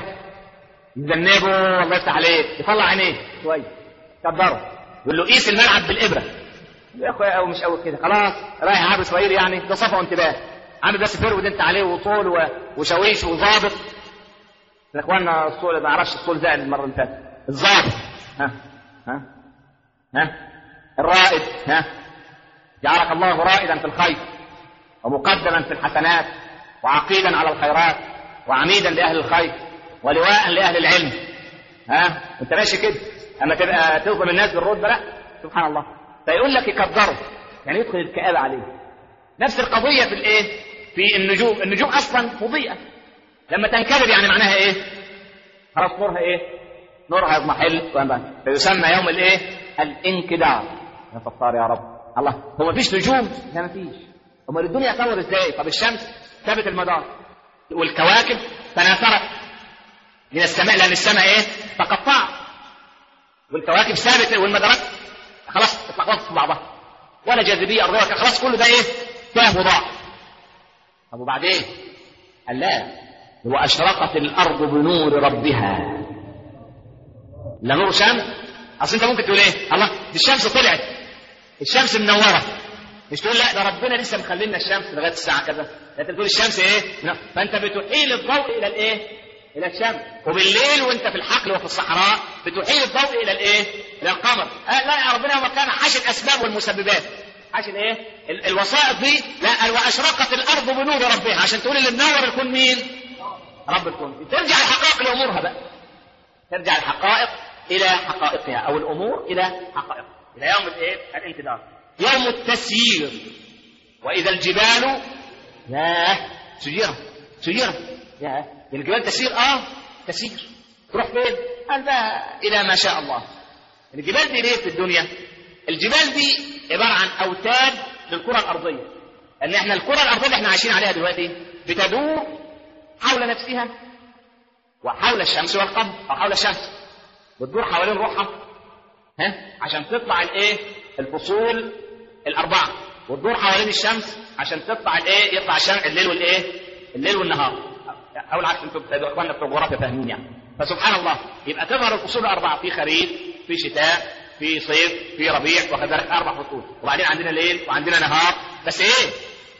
يذنبه الله يفتح عليه، يطلع عينيه شويه كدره. يقول له قيس الملعب بالابره. يا اخويا او مش قوي كده، خلاص رايح عاب اسرائيل يعني ده صفا وانتباه، عامل بس فرود انت عليه وطول وشويش وظابط. يا اخوانا الصول ما اعرفش الصول زائد المره اللي فاتت. الظابط ها ها ها الرائد، ها جعلك الله رائدا في الخير ومقدما في الحسنات وعقيدا على الخيرات وعميدا لاهل الخير ولواء لاهل العلم. ها انت ماشي كده، اما تبقى تظلم الناس بالرتبه لا سبحان الله. فيقول لك يكدره يعني يدخل الكآبه عليه. نفس القضيه في الايه؟ في النجوم. النجوم اصلا مضيئه، لما تنكدر يعني معناها ايه؟ خلاص نورها ايه؟ نورها يضمحل، فيسمى يوم الايه؟ الانكدار. يا ستار يا رب. الله، هو مفيش نجوم؟ لا مفيش. امال الدنيا تطور ازاي؟ طب الشمس ثابت المدار والكواكب تناثرت من السماء لان السماء ايه؟ تقطعت، والكواكب ثابته والمدارات خلاص اتلخبطت في بعضها ولا جاذبيه ارضيه، خلاص كله ده ايه؟ فهم وضاع. طب وبعدين؟ قال لا، واشرقت الارض بنور ربها. لا نور شمس. اصل انت ممكن تقول ايه؟ الله دي الشمس طلعت، الشمس منوره، مش تقول لا ده ربنا لسه مخلينا الشمس لغايه الساعه كذا، انت بتقول الشمس ايه؟ فانت بتحيل الضوء الى الايه؟ الى الشمس. وبالليل وانت في الحقل وفي الصحراء بتحيل الضوء الى الايه؟ الى القمر. آه لا يا ربنا هو كان حاشي الاسباب والمسببات، حاشي الايه؟ ال- الوسائط دي. لا، واشرقت الارض بنور ربها، عشان تقول اللي منور الكون مين؟ رب الكون. ترجع الحقائق لامورها بقى، ترجع الحقائق الى حقائقها او الامور الى حقائقها، الى يوم الايه؟ الانكدار. يوم التسيير. واذا الجبال ياه سيرت سيرت ياه الجبال تسير. اه تسير تروح فين؟ قال بقى الى ما شاء الله. الجبال دي ليه في الدنيا؟ الجبال دي عباره عن اوتاد للكره الارضيه، ان احنا الكره الارضيه اللي احنا عايشين عليها دلوقتي بتدور حول نفسها وحول الشمس والقمر، او حول الشمس بتدور حوالين روحها، ها عشان تطلع الايه؟ الفصول الاربعه، وتدور حوالين الشمس عشان تطلع الايه؟ يطلع الشمس الليل والايه؟ الليل والنهار. اول عارف انتم اخواننا بتوع الجغرافيا فاهمين يعني. فسبحان الله يبقى تظهر الفصول الاربعه، في خريف، في شتاء، في صيف، في ربيع، وكذلك اربع فصول، وبعدين عندنا ليل وعندنا نهار. بس ايه؟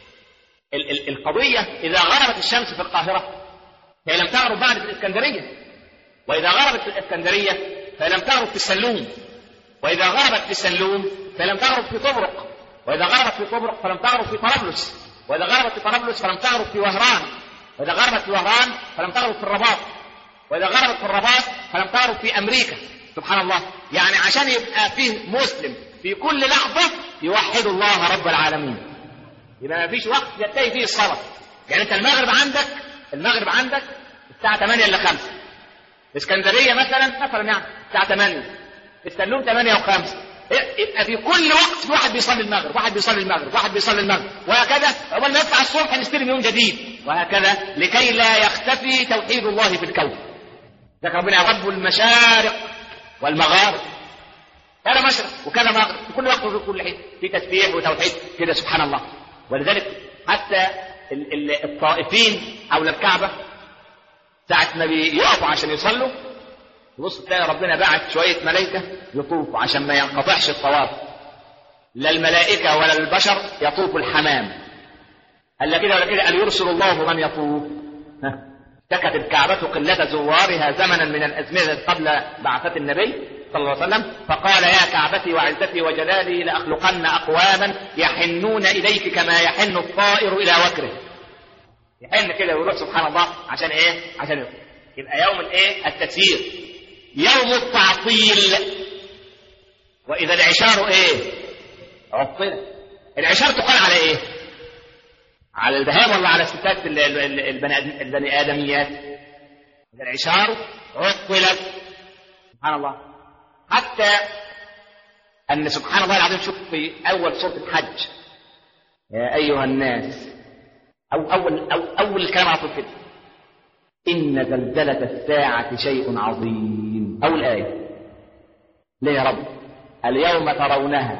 ال- ال- القضيه اذا غربت الشمس في القاهره هي لم تغرب بعد في الاسكندريه، واذا غربت في الاسكندريه فهي لم تغرب في السلوم، واذا غربت في السلوم فلم تغرب في طبرق، واذا غربت في طبرق فلم تغرب في طرابلس، واذا غربت في طرابلس فلم تغرب في وهران، واذا غربت في وهران فلم تغرب في الرباط، واذا غربت في الرباط فلم تغرب في امريكا. سبحان الله. يعني عشان يبقى فيه مسلم في كل لحظه يوحد الله رب العالمين، يبقى ما فيش وقت ينتهي فيه الصلاه. يعني انت المغرب عندك المغرب عندك الساعه ثمانية الا خمسة، الاسكندريه مثلا مثلا يعني الساعه ثمانية، السلوم ثمانية وخمسة، يبقى في كل وقت واحد بيصلي المغرب، واحد بيصلي المغرب، واحد بيصلي المغرب، وهكذا عقبال ما يطلع الصبح نستلم يوم جديد، وهكذا لكي لا يختفي توحيد الله في الكون. ذكر ربنا رب المشارق والمغارب، كان مشرق وكان مغرب، في كل وقت وفي كل حين في تسبيح وتوحيد كده سبحان الله. ولذلك حتى الطائفين حول الكعبة ساعة ما بيقفوا عشان يصلوا تبص تلاقي ربنا بعت شوية ملائكة يطوفوا عشان ما ينقطعش الطواف. لا الملائكة ولا البشر، يطوف الحمام. هل كده ولا كده قال يرسل الله من يطوف. اشتكت الكعبة قلة زوارها زمنا من الأزمنة قبل بعثة النبي صلى الله عليه وسلم، فقال يا كعبتي وعزتي وجلالي لأخلقن أقواما يحنون إليك كما يحن الطائر إلى وكره. يحن كده ويروح سبحان الله عشان إيه؟ عشان يروح. يبقى يوم الإيه؟ التسيير. يوم التعطيل. وإذا العشار إيه؟ عطلت. العشار تقال على إيه؟ على البهائم ولا على الستات البني آدميات؟ إذا العشار عطلت سبحان الله. حتى أن سبحان الله العظيم شوف في أول سورة الحج يا أيها الناس، أو أول أو أول الكلام على طول كده إن زلزلة الساعة شيء عظيم. أول آية ليه يا رب؟ اليوم ترونها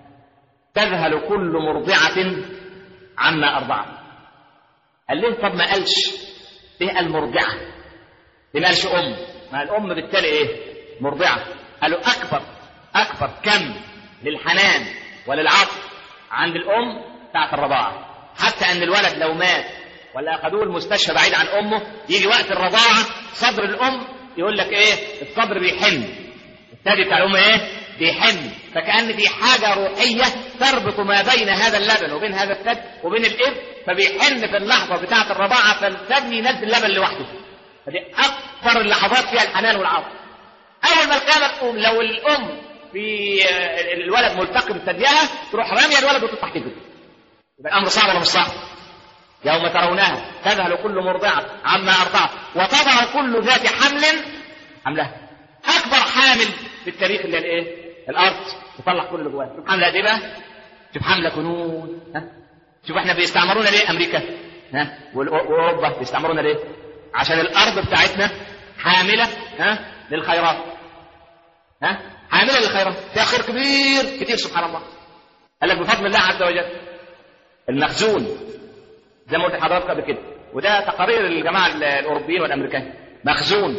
تذهل كل مرضعة عما أرضعت. قال ليه طب ما قالش ليه المرضعة؟ ليه ما قالش أم؟ ما الأم بالتالي إيه؟ مرضعة. قالوا أكبر أكبر كم للحنان وللعطف عند الأم ساعة الرضاعة، حتى أن الولد لو مات ولا أخذوه المستشفى بعيد عن أمه يجي وقت الرضاعة صدر الأم يقول لك إيه؟ الصدر بيحن، الثدي بتاع الأم إيه؟ بيحن. فكأن في حاجة روحية تربط ما بين هذا اللبن وبين هذا الثدي وبين الإبن، فبيحن في اللحظة بتاعة الرضاعة فالثدي ينزل لبن لوحده. فدي أكثر اللحظات فيها الحنان والعطف. أول ما القيامة تقوم لو الأم في الولد ملتقي بثديها تروح رامية الولد وتطلع تجري. يبقى الأمر صعب ولا مش صعب؟ يوم ترونها تذهل كل مرضعة عما أرضعت وتضع كل ذات حمل حملها. أكبر حامل في التاريخ اللي الإيه؟ الأرض تطلع كل اللي جواها. شوف حملة دي بقى، شوف حملة كنوز. ها؟ شوف احنا بيستعمرونا ليه أمريكا؟ ها؟ وأوروبا بيستعمرونا ليه؟ عشان الأرض بتاعتنا حاملة ها؟ للخيرات. ها؟ حاملة للخيرات، فيها خير كبير كتير سبحان الله. قال لك بفضل الله عز وجل. المخزون زي ما قلت لحضرتك قبل كده، وده تقارير الجماعة الأوروبيين والأمريكان. مخزون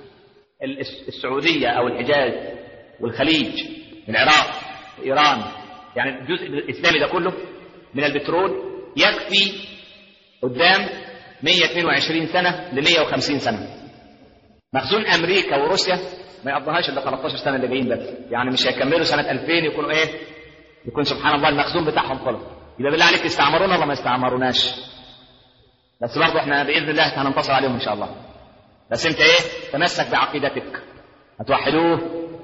السعودية أو الحجاز والخليج، العراق، إيران، يعني الجزء الإسلامي ده كله من البترول يكفي قدام مئة واثنين وعشرين سنة ل مئة وخمسين سنة. مخزون أمريكا وروسيا ما يقضيهاش إلا ثلاثة عشر سنة اللي جايين بس، يعني مش هيكملوا سنة ألفين يكونوا إيه؟ يكون سبحان الله المخزون بتاعهم خلص. يبقى بالله عليك يستعمرونا ولا ما يستعمروناش؟ بس برضه احنا بإذن الله هننتصر عليهم إن شاء الله. بس أنت إيه؟ تمسك بعقيدتك، هتوحدوه.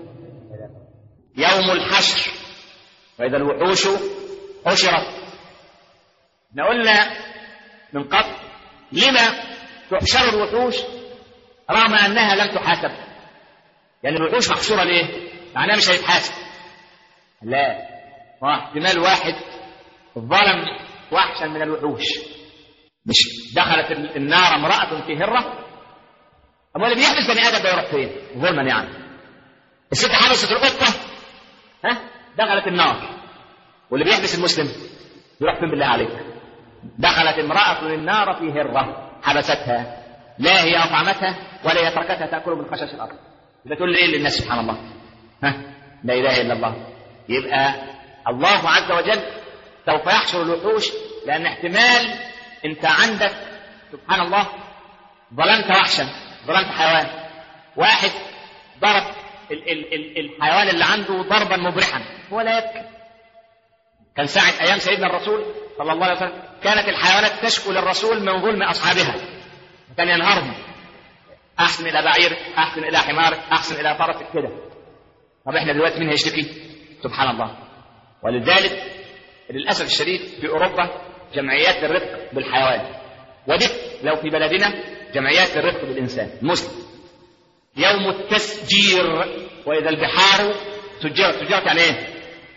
يوم الحشر وإذا الوحوش حشرت. احنا قلنا من قبل لما تحشر الوحوش رغم أنها لم تحاسب؟ يعني الوحوش محشورة ليه؟ معناها مش هيتحاسب. لا، احتمال واحد ظلم وحشا من الوحوش. مش دخلت النار امرأة في هرة، أما اللي بيحبس بني آدم ده يروح فين؟ ظلما يعني. الست حبست القطة ها دخلت النار، واللي بيحبس المسلم يروح فين بالله عليك؟ دخلت امرأة النار في هرة حبستها، لا هي أطعمتها ولا هي تركتها تأكل من خشاش الأرض. يبقى تقول لي إيه للناس سبحان الله؟ ها لا إله إلا الله. يبقى الله عز وجل سوف يحشر الوحوش، لأن احتمال أنت عندك سبحان الله ظلمت وحشا، ظلمت حيوان واحد ضرب ال- ال- ال- الحيوان اللي عنده ضربا مبرحا هو لا يبكي. كان ساعة أيام سيدنا الرسول صلى الله عليه وسلم كانت الحيوانات تشكو للرسول من ظلم أصحابها، كان ينهرهم. أحسن إلى بعيرك، أحسن إلى حمارك، أحسن إلى فرسك كده. طب إحنا دلوقتي مين هيشتكي؟ سبحان الله. ولذلك للأسف الشديد في أوروبا جمعيات للرفق بالحيوان، ودك لو في بلدنا جمعيات للرفق بالإنسان المسلم. يوم التسجير وإذا البحار سجرت. سجرت يعني إيه؟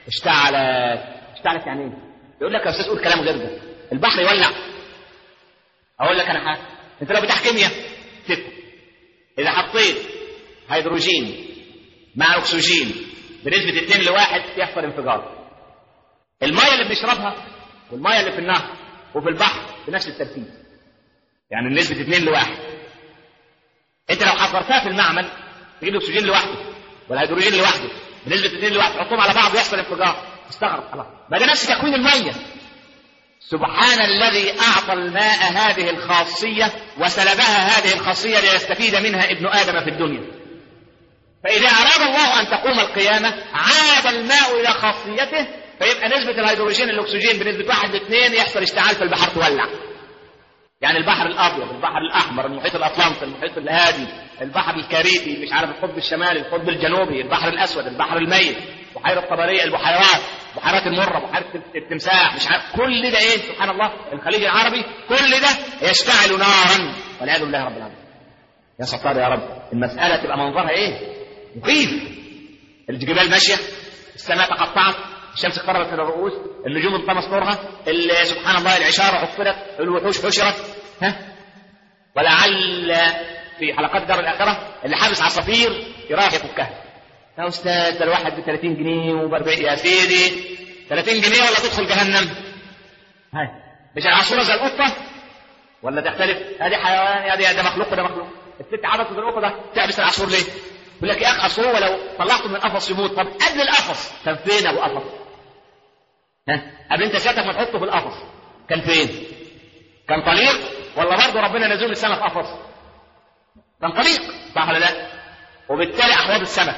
اشتعلت. اشتعلت يعني ايه؟ يقول لك يا استاذ قول كلام غير ده، البحر يولع. اقول لك انا حاجه، انت لو بتاع كيمياء تفهم، اذا حطيت هيدروجين مع اكسجين بنسبه اتنين لواحد يحصل انفجار. الميه اللي بنشربها والميه اللي في النهر وفي البحر بنفس التركيز، يعني النسبه اتنين لواحد. انت لو حضرتها في المعمل تجيب الاكسجين لوحده والهيدروجين لوحده بنسبه اتنين لواحد، تحطهم على بعض يحصل انفجار. استغرب خلاص، ما ده نفس تكوين الميه. سبحان الذي اعطى الماء هذه الخاصيه وسلبها هذه الخاصيه ليستفيد منها ابن ادم في الدنيا. فاذا اراد الله ان تقوم القيامه عاد الماء الى خاصيته، فيبقى نسبه الهيدروجين الاكسجين بنسبه واحد لاثنين، يحصل اشتعال في البحر تولع. يعني البحر الابيض، البحر الاحمر، المحيط الاطلنطي، المحيط الهادي، البحر الكاريبي، مش عارف القطب الشمالي، القطب الجنوبي، البحر الاسود، البحر الميت، بحيره طبريه، البحيرات، بحيرات المره، بحيره التمساح، مش عارف كل ده ايه. سبحان الله، الخليج العربي كل ده يشتعل نارا والعياذ بالله رب العالمين. يا ستار يا رب، المساله تبقى منظرها ايه؟ مخيف. الجبال ماشيه، السماء تقطعت، الشمس اقتربت من الرؤوس، النجوم انطمس نورها، سبحان الله العشاره عطلت، الوحوش حشرت. ها؟ ولعل في حلقات دار الاخره اللي حابس عصافير يراح يفكها. يا استاذ ده الواحد ب ثلاثين جنيه وبربع يا سيدي، ثلاثين جنيه ولا تدخل جهنم؟ هاي مش العصفوره زي القطه ولا تختلف؟ هذه حيوان، هذه ده مخلوق وده مخلوق. الست عبطت بالقطه ده تعبس العصفور ليه؟ يقول لك يا اخي عصفور ولو طلعته من القفص يموت. طب قبل القفص كان فين ابو قفص؟ ها؟ قبل انت سيادتك ما تحطه في القفص كان فين؟ كان طليق ولا برضه ربنا نزل السمك في قفص؟ كان طليق، صح ولا لا؟ وبالتالي احواض السمك.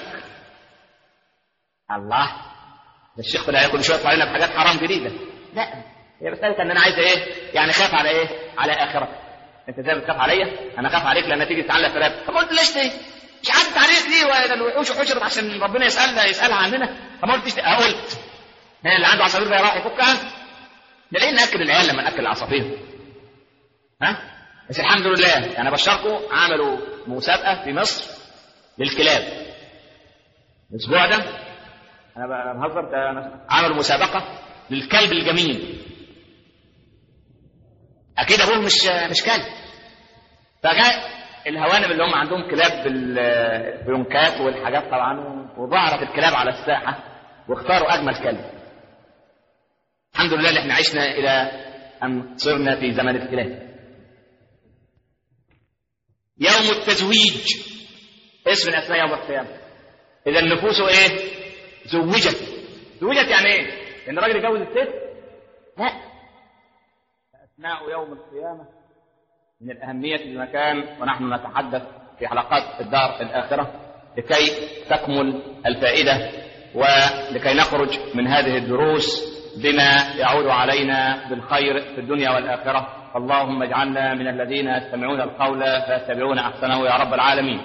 الله، ده الشيخ طلع كل شويه يطلع لنا بحاجات حرام جديده. لا، هي مساله ان انا عايز ايه؟ يعني خاف على ايه؟ على اخرتك. انت زي ما بتخاف عليا انا خاف عليك لما تيجي تتعلق في راب. طب قلت ليش ليه؟ مش عدت عليك ليه؟ ولا الوحوش حشرت عشان ربنا يسالنا يسالها عننا؟ طب ما قلتش. قلت اللي عنده عصافير راح يفكها. ده ليه ناكل العيال لما ناكل العصافير؟ ها؟ بس الحمد لله انا بشركم، عملوا مسابقه في مصر للكلاب الاسبوع ده. انا بهزر، ده عملوا مسابقه للكلب الجميل. اكيد ابوه مش مش كلب، فجاء الهوانم اللي هم عندهم كلاب بالبيونكات والحاجات طبعا، وظهرت الكلاب على الساحه واختاروا اجمل كلب. الحمد لله اللي احنا عشنا الى ان صرنا في زمن الكلاب. يوم التزويج اسم من اسماء يوم القيامه. اذا النفوس ايه؟ زوجت. زوجت يعني ايه؟ ان الراجل يجوز الست؟ لا. اسماء يوم القيامه من الاهميه المكان، ونحن نتحدث في حلقات الدار الاخره لكي تكمل الفائده ولكي نخرج من هذه الدروس بما يعود علينا بالخير في الدنيا والاخره. اللهم اجعلنا من الذين يستمعون القول فيتبعون احسنه يا رب العالمين.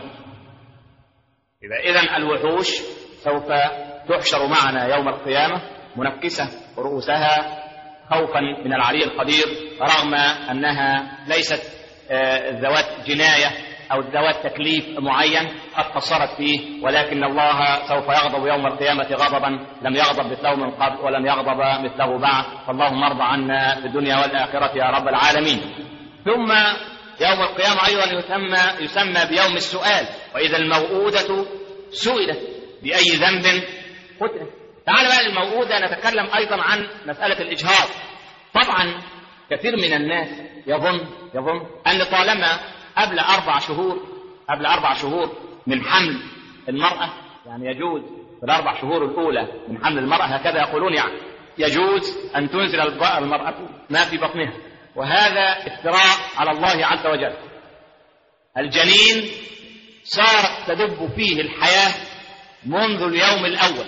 اذا الوحوش سوف تحشر معنا يوم القيامه منكسه رؤوسها خوفا من العلي القدير، رغم انها ليست ذوات جنايه او ذوات تكليف معين قد قصرت فيه، ولكن الله سوف يغضب يوم القيامه غضبا لم يغضب مثله من قبل ولم يغضب مثله بعد. فاللهم ارض عنا في الدنيا والاخره يا رب العالمين. ثم يوم القيامه ايضا يسمى يسمى بيوم السؤال، واذا الموءودة سئلت باي ذنب قتلت. تعال بقى الموءودة نتكلم ايضا عن مساله الاجهاض. طبعا كثير من الناس يظن يظن ان طالما قبل اربع شهور قبل اربع شهور من حمل المراه، يعني يجوز في الاربع شهور الاولى من حمل المراه، هكذا يقولون، يعني يجوز ان تنزل المراه ما في بطنها، وهذا افتراء على الله عز وجل. الجنين صارت تدب فيه الحياه منذ اليوم الاول،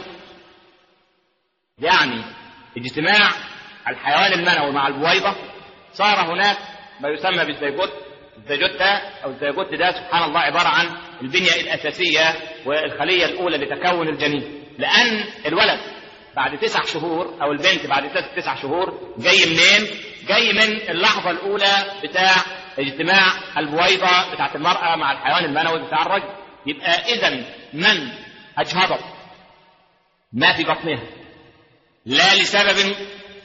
يعني اجتماع الحيوان المنوي مع البويضه صار هناك ما يسمى بالزيجوت. الزيجوت ده او الزيجوت ده سبحان الله عباره عن البنيه الاساسيه والخليه الاولى لتكون الجنين، لان الولد بعد تسع شهور او البنت بعد تسع شهور جاي منين؟ جاي من اللحظه الاولى بتاع اجتماع البويضه بتاعت المراه مع الحيوان المنوي بتاع الرجل. يبقى اذا من اجهضت ما في بطنها لا لسبب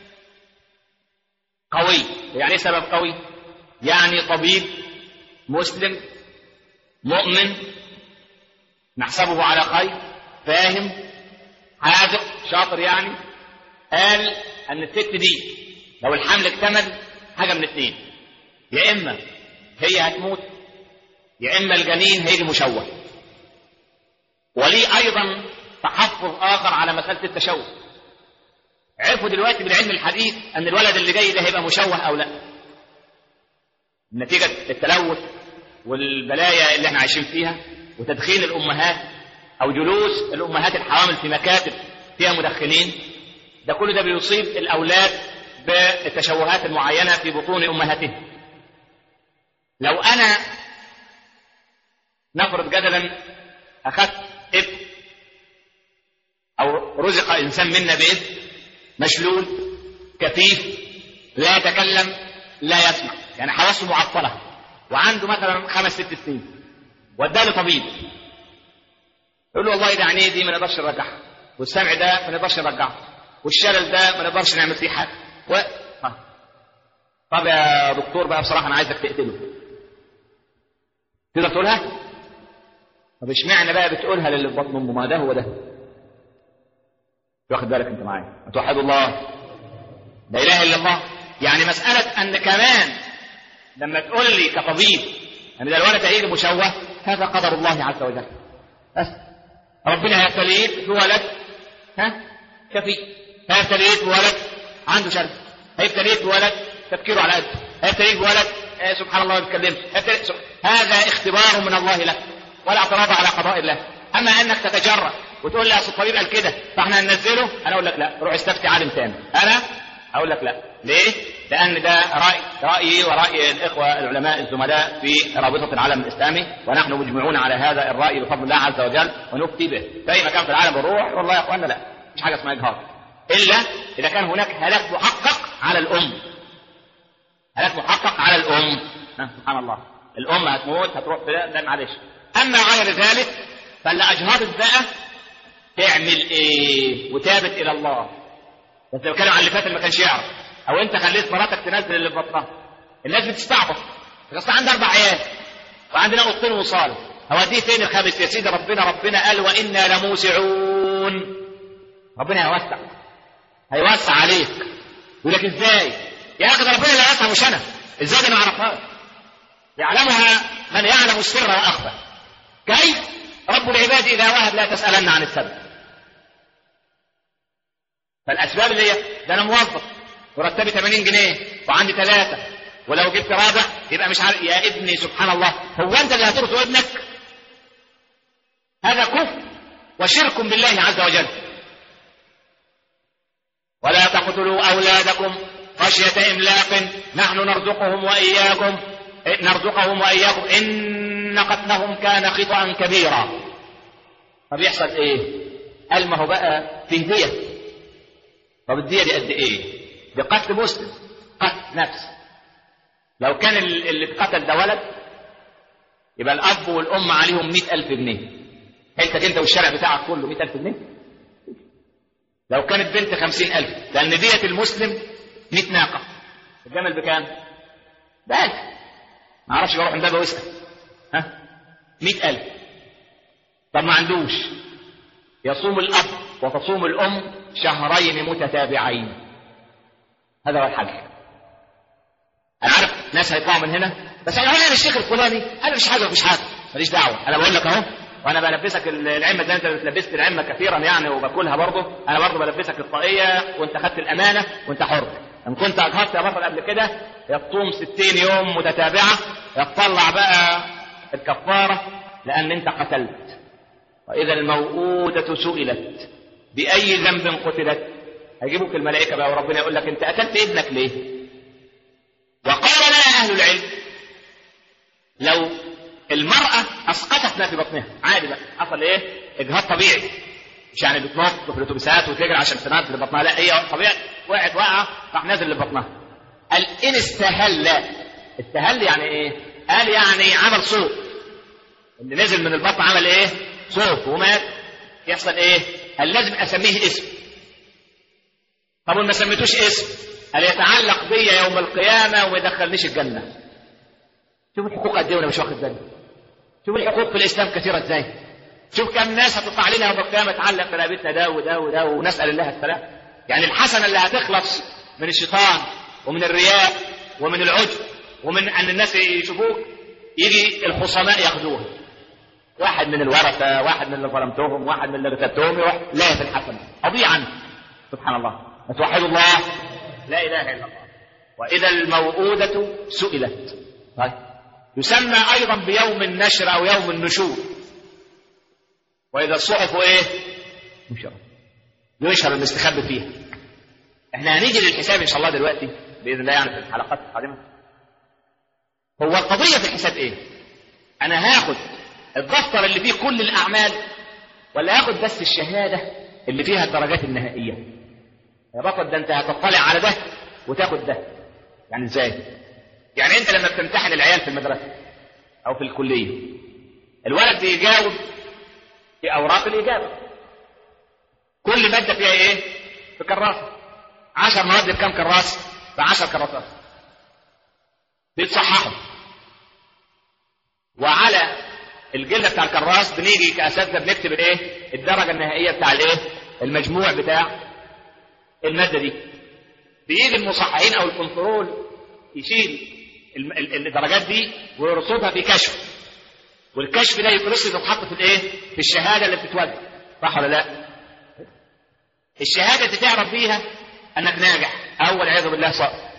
قوي. يعني ايه سبب قوي؟ يعني طبيب مسلم مؤمن نحسبه على خير فاهم حاذق شاطر يعني قال ان الست دي لو الحمل اكتمل حاجه من اثنين، يا اما هي هتموت يا اما الجنين هيجي مشوه. وليه ايضا تحفظ اخر على مساله التشوه. عرفوا دلوقتي بالعلم الحديث ان الولد اللي جاي ده هيبقى مشوه او لا، نتيجه التلوث والبلايا اللي احنا عايشين فيها وتدخين الامهات او جلوس الامهات الحوامل في مكاتب فيها مدخنين. ده كل ده بيصيب الاولاد بالتشوهات المعينه في بطون امهاتهم. لو انا نفرض جدلا اخذت ابن او رزق انسان منا بابن مشلول كفيف لا يتكلم لا يسمع، يعني حواسه معطله، وعنده مثلا خمس ست سنين، واداله طبيب يقول له والله ده عينيه دي ما نقدرش نرجعها، والسمع ده ما نقدرش نرجعه، والشلل ده ما نقدرش نعمل فيه حاجه و... طب يا دكتور بقى بصراحه انا عايزك تقتله، تقدر تقولها؟ طب اشمعنى بقى بتقولها للي في بطن امه؟ ما ده هو ده. واخد بالك انت معايا؟ اتوحد الله لا اله الا الله. يعني مساله ان كمان لما تقول لي كطبيب ان ده الولد هيجي مشوه، هذا قدر الله عز وجل. بس ربنا هيبتليك بولد ها كفي، هيبتليك بولد عنده شرب، هيبتليك بولد تفكيره على قده، هيبتليك بولد آه سبحان الله ما بيتكلمش، هذا اختبار من الله لك ولا اعتراض على قضاء الله. اما انك تتجرأ وتقول لي اصل الطبيب قال كده فاحنا هننزله، انا اقول لك لا، روح استفتي عالم تاني. انا اقول لك لا. ليه؟ لان ده راي رايي وراي الاخوه العلماء الزملاء في رابطه العالم الاسلامي، ونحن مجمعون على هذا الراي بفضل الله عز وجل ونفتي به في اي مكان في العالم. بنروح والله يا اخوانا لا، مش حاجه اسمها اجهاض الا اذا كان هناك هلاك محقق على الام. هلاك محقق على الام، سبحان الله، الام هتموت هتروح في ده معلش. اما غير ذلك فاللي اجهضت بقى تعمل ايه؟ وتابت الى الله. بس لو كانوا على اللي فات ما كانش يعرف، او انت خليت مراتك تنزل اللي في بطنها، الناس بتستعبط. بس عندي اربع عيال وعندنا اوضتين وصاله، هوديه فين الخامس يا سيدي؟ ربنا ربنا قال وانا لموسعون. ربنا هيوسع هيوسع عليك. يقول لك ازاي؟ يا اخي ده ربنا اللي هيوسع مش انا. ازاي دي ما اعرفهاش؟ يعلمها من يعلم السر واخفى. كيف؟ رب العباد اذا وهب لا تسالن عن السبب. فالاسباب اللي هي ده انا موظف مرتبي ثمانين جنيه وعندي ثلاثه، ولو جبت رابع يبقى مش عارف. يا ابني سبحان الله، هو انت اللي هترث ابنك؟ هذا كفر وشرك بالله عز وجل. ولا تقتلوا اولادكم خشيه املاق نحن نرزقهم واياكم نرزقهم واياكم ان قتلهم كان خطأ كبيرا. طب يحصل ايه؟ قال ما هو بقى فيه دية. طب الدية دي قد ايه؟ دي قتل مسلم، قتل نفس. لو كان اللي اتقتل ده ولد يبقى الاب والام عليهم مئة الف جنيه. حيثك انت والشارع بتاعك كله مئة الف جنيه. لو كانت بنت خمسين الف، لان دية المسلم مئة ناقة. الجمل بكام؟ بألف. ما اعرفش بروح من بابا واسأل. ها؟ مئة الف. طب ما عندوش، يصوم الاب وتصوم الام شهرين متتابعين. هذا هو الحل. انا عارف ناس هيطلعوا من هنا بس انا انا الشيخ الفلاني انا مش حاجه مش حاجه ماليش دعوه. انا بقول لك اهو، وانا بلبسك العمه زي انت لبست العمه كثيرا يعني وباكلها برضه، انا برضه بلبسك الطاقيه وانت خدت الامانه وانت حر. ان كنت اجهضت يا بطل قبل كده يصوم ستين يوم متتابعه، يطلع بقى الكفاره لان انت قتلت. واذا الموءودة سئلت باي ذنب قتلت، هيجيبوك الملائكه بقى وربنا يقول لك انت قتلت ابنك ليه؟ وقال لنا اهل العلم لو المراه اسقطت ما في بطنها عادي بقى، حصل ايه؟ اجهاض طبيعي، مش يعني بتنط في الاتوبيسات وتجري عشان تنزل اللي بطنها، لا هي طبيعي وقعت وقعه راح نازل اللي بطنها. قال ان استهل. استهل يعني ايه؟ قال يعني عمل صوت، اللي نزل من البطن عمل ايه؟ صوت ومات. يحصل ايه؟ قال لازم اسميه اسم. طب وما سميتوش اسم؟ قال يتعلق بي يوم القيامة وما يدخلنيش الجنة. شوف الحقوق قد ايه وانا مش واخد بالي. شوف الحقوق في الإسلام كثيرة ازاي. شوف كم ناس هتطلع لنا يوم القيامة تعلق برقبتنا ده وده وده ونسأل الله السلام. يعني الحسنة اللي هتخلص من الشيطان ومن الرياء ومن العجب ومن أن الناس يشوفوك، يجي الخصماء ياخذوها. واحد من الورثة، واحد من اللي ظلمتهم، واحد من اللي رتبتهم، لا في الحسنة أضيع عنه. سبحان الله. توحدوا الله، لا إله إلا الله. وإذا الموءودة سئلت. طيب. يسمى أيضا بيوم النشر أو يوم النشور. وإذا الصحف إيه؟ نشر. ينشر المستخبي فيها. إحنا هنيجي للحساب إن شاء الله دلوقتي بإذن الله، يعني في الحلقات القادمة. هو القضية في الحساب إيه؟ أنا هاخد الدفتر اللي فيه كل الأعمال ولا هاخد بس الشهادة اللي فيها الدرجات النهائية؟ يا بطل ده أنت هتطلع على ده وتاخد ده. يعني إزاي؟ يعني أنت لما بتمتحن العيال في المدرسة أو في الكلية، الولد بيجاوب في أوراق الإجابة. كل مادة فيها إيه؟ في كراسة. عشر مواد بكام كراسة؟ بعشر كراسات. بيتصححوا. وعلى الجلدة بتاع الكراس بنيجي كأساتذة بنكتب الإيه؟ الدرجة النهائية بتاع الإيه؟ المجموع بتاع المادة دي. بيجي المصححين أو الكنترول يشيل الدرجات دي ويرصدها في كشف. والكشف ده يترصد ويتحط في الايه؟ في الشهاده اللي بتتوزع. صح ولا لا؟ الشهاده اللي تعرف بيها انك ناجح او والعياذ بالله ساقط.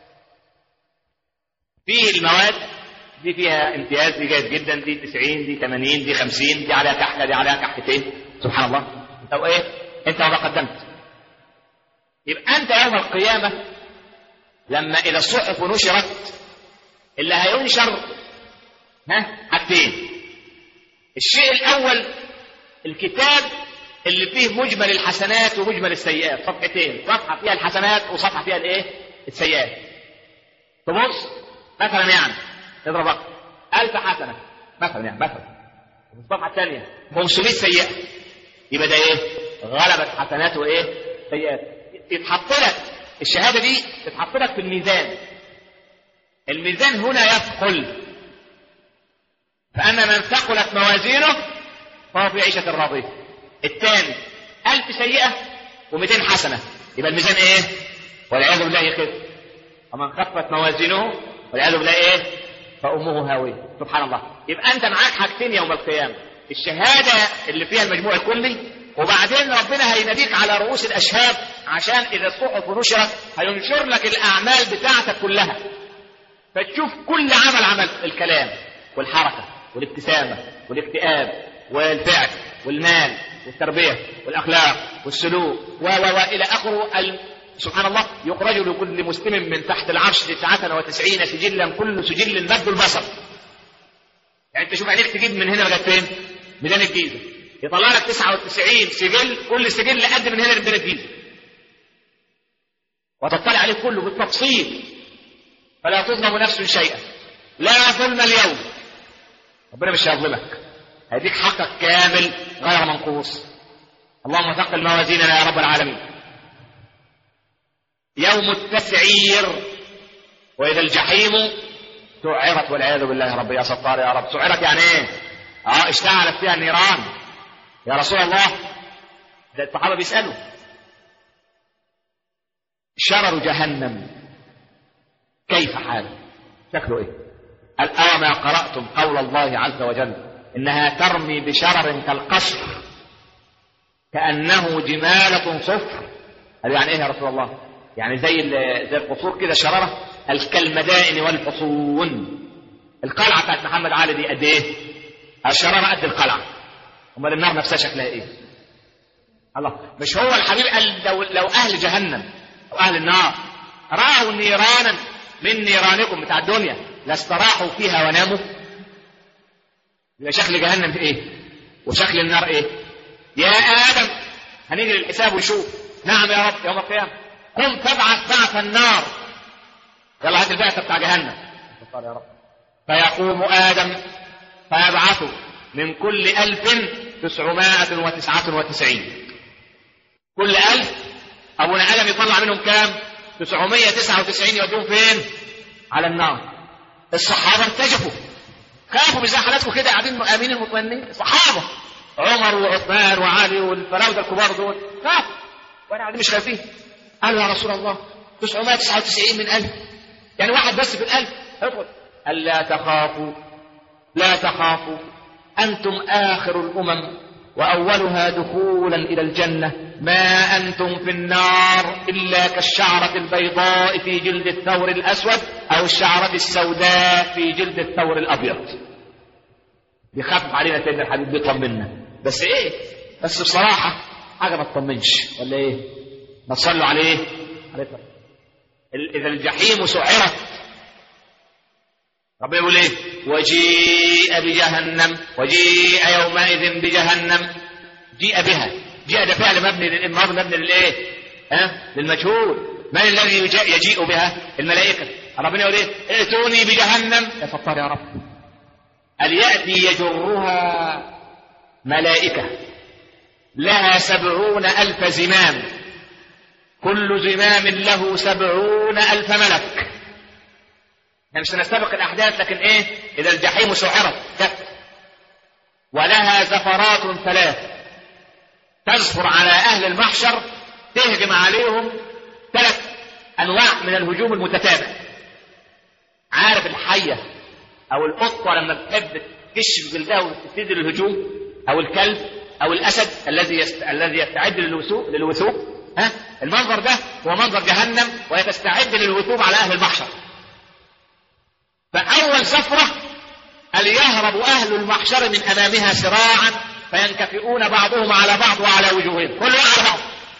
في المواد دي فيها امتياز، دي جيد جدا، دي تسعين، دي ثمانين، دي خمسين، دي عليها كحكه، دي عليها كحكتين. سبحان الله. انت وايه؟ انت ما قدمت. يبقى انت يوم القيامه لما اذا الصحف نشرت اللي هينشر ها حاجتين. الشيء الاول الكتاب اللي فيه مجمل الحسنات ومجمل السيئات، صفحتين، صفحه فيها الحسنات وصفحه فيها الايه؟ السيئات. تبص مثلا يعني اضرب رقم ألف حسنه مثلا، يعني مثلا الصفحه الثانيه خمسمائة سيئه، يبقى ده ايه؟ غلبت حسنات وايه؟ سيئات. يتحط لك الشهاده دي تتحط لك في الميزان. الميزان هنا يثقل، فأما من ثقلت موازينه فهو في عيشة راضية. الثاني ألف سيئة ومئتين حسنة، يبقى الميزان إيه؟ والعياذ بالله يخف. ومن خفت موازينه والعياذ بالله إيه؟ فأمه هاوية. سبحان الله. يبقى أنت معاك حاجتين يوم القيامة، الشهادة اللي فيها المجموع الكلي، وبعدين ربنا هيناديك على رؤوس الأشهاد عشان إذا الصحف نشرت هينشر لك الأعمال بتاعتك كلها، فتشوف كل عمل عمل، الكلام والحركة والابتسامة والاكتئاب والفعل والمال والتربية والأخلاق والسلوك و و إلى آخره. سبحان الله. يخرج لكل مسلم من تحت العرش تسعة وتسعين سجلا كل سجل مد البصر. يعني انت شوف عينيك تجيب من هنا لغايه فين؟ ميدان الجيزة، يطلع لك تسعة وتسعين سجل، كل سجل قد من هنا لميدان الجيزة، وتطلع عليه كله بالتفصيل، فلا تظلم نفس شيئا. لا ظلم اليوم. ربنا مش هيظلمك، هيديك حقك كامل غير منقوص. اللهم ثقل موازيننا يا رب العالمين. يوم التسعير، واذا الجحيم سعرت والعياذ بالله يا رب يا ستار يا رب. سعرت يعني ايه؟ اه اشتعلت فيها النيران يا رسول الله. ده الصحابه بيسالوا شرر جهنم كيف حاله؟ شكله ايه؟ قال أوما قرأتم قول الله عز وجل إنها ترمي بشرر كالقصر كأنه جمالة صفر. قال يعني ايه يا رسول الله؟ يعني زي زي القصور كده شرارة. قال كالمدائن والحصون. القلعة بتاعت محمد علي دي قد ايه؟ الشرارة قد القلعة. امال النار نفسها شكلها ايه؟ الله. مش هو الحبيب قال لو, لو اهل جهنم او اهل النار رأوا نيرانا من نيرانكم بتاع الدنيا لاستراحوا فيها وناموا. يبقى شكل جهنم ايه؟ وشكل النار ايه؟ يا ادم هنيجي للحساب ونشوف. نعم يا رب يوم القيامة. قم تبعث بعث النار. يلا هات البعثة بتاع جهنم. يا رب. فيقوم آدم فيبعث من كل ألف تسعمائة وتسعة وتسعين. كل ألف ابونا ادم يطلع منهم كام؟ تسعمية وتسعة وتسعين يوديهم فين؟ على النار. الصحابه ارتجفوا خافوا بزي حالاتكم كده قاعدين امنين مطمئنين. الصحابه عمر وعثمان وعلي والفراوده الكبار دول خافوا وانا قاعدين مش خايفين. قالوا يا رسول الله تسعمية وتسعة وتسعين من ألف، يعني واحد بس في الألف. ادخل. قال لا تخافوا لا تخافوا أنتم آخر الأمم وأولها دخولا إلى الجنة، ما أنتم في النار إلا كالشعرة البيضاء في جلد الثور الأسود أو الشعرة السوداء في جلد الثور الأبيض. بيخاف علينا سيدنا الحبيب بيطمنا، بس إيه؟ بس بصراحة حاجة ما تطمنش ولا إيه؟ ما تصلوا عليه عليه. إذا الجحيم سعرت ربنا يقول ايه؟ وجيء بجهنم وجيء يومئذ بجهنم. جيء بها، جيء ده فعل مبني للإمام مبني للايه؟ ها؟ للمجهول. من الذي يجيء بها؟ الملائكة. ربنا يقول ايه؟ ائتوني بجهنم. يا ستار يا رب. اليأتي يجرها ملائكة لها سبعون ألف زمام، كل زمام له سبعون ألف ملك. احنا مش هنستبق الأحداث، لكن ايه؟ إذا الجحيم سعرت كت. ولها زفرات ثلاث تزفر على أهل المحشر، تهجم عليهم ثلاث أنواع من الهجوم المتتابع. عارف الحية أو القطة لما بتحب تكشف جلدها وتبتدي الهجوم، أو الكلب أو الأسد الذي يست... الذي يستعد للوثوق للوثوق ها؟ المنظر ده هو منظر جهنم، وهي تستعد للوثوق على أهل المحشر. فأول زفرة أن يهرب أهل المحشر من أمامها سراعا فينكفئون بعضهم على بعض وعلى وجوههم، كل واحد على بعض.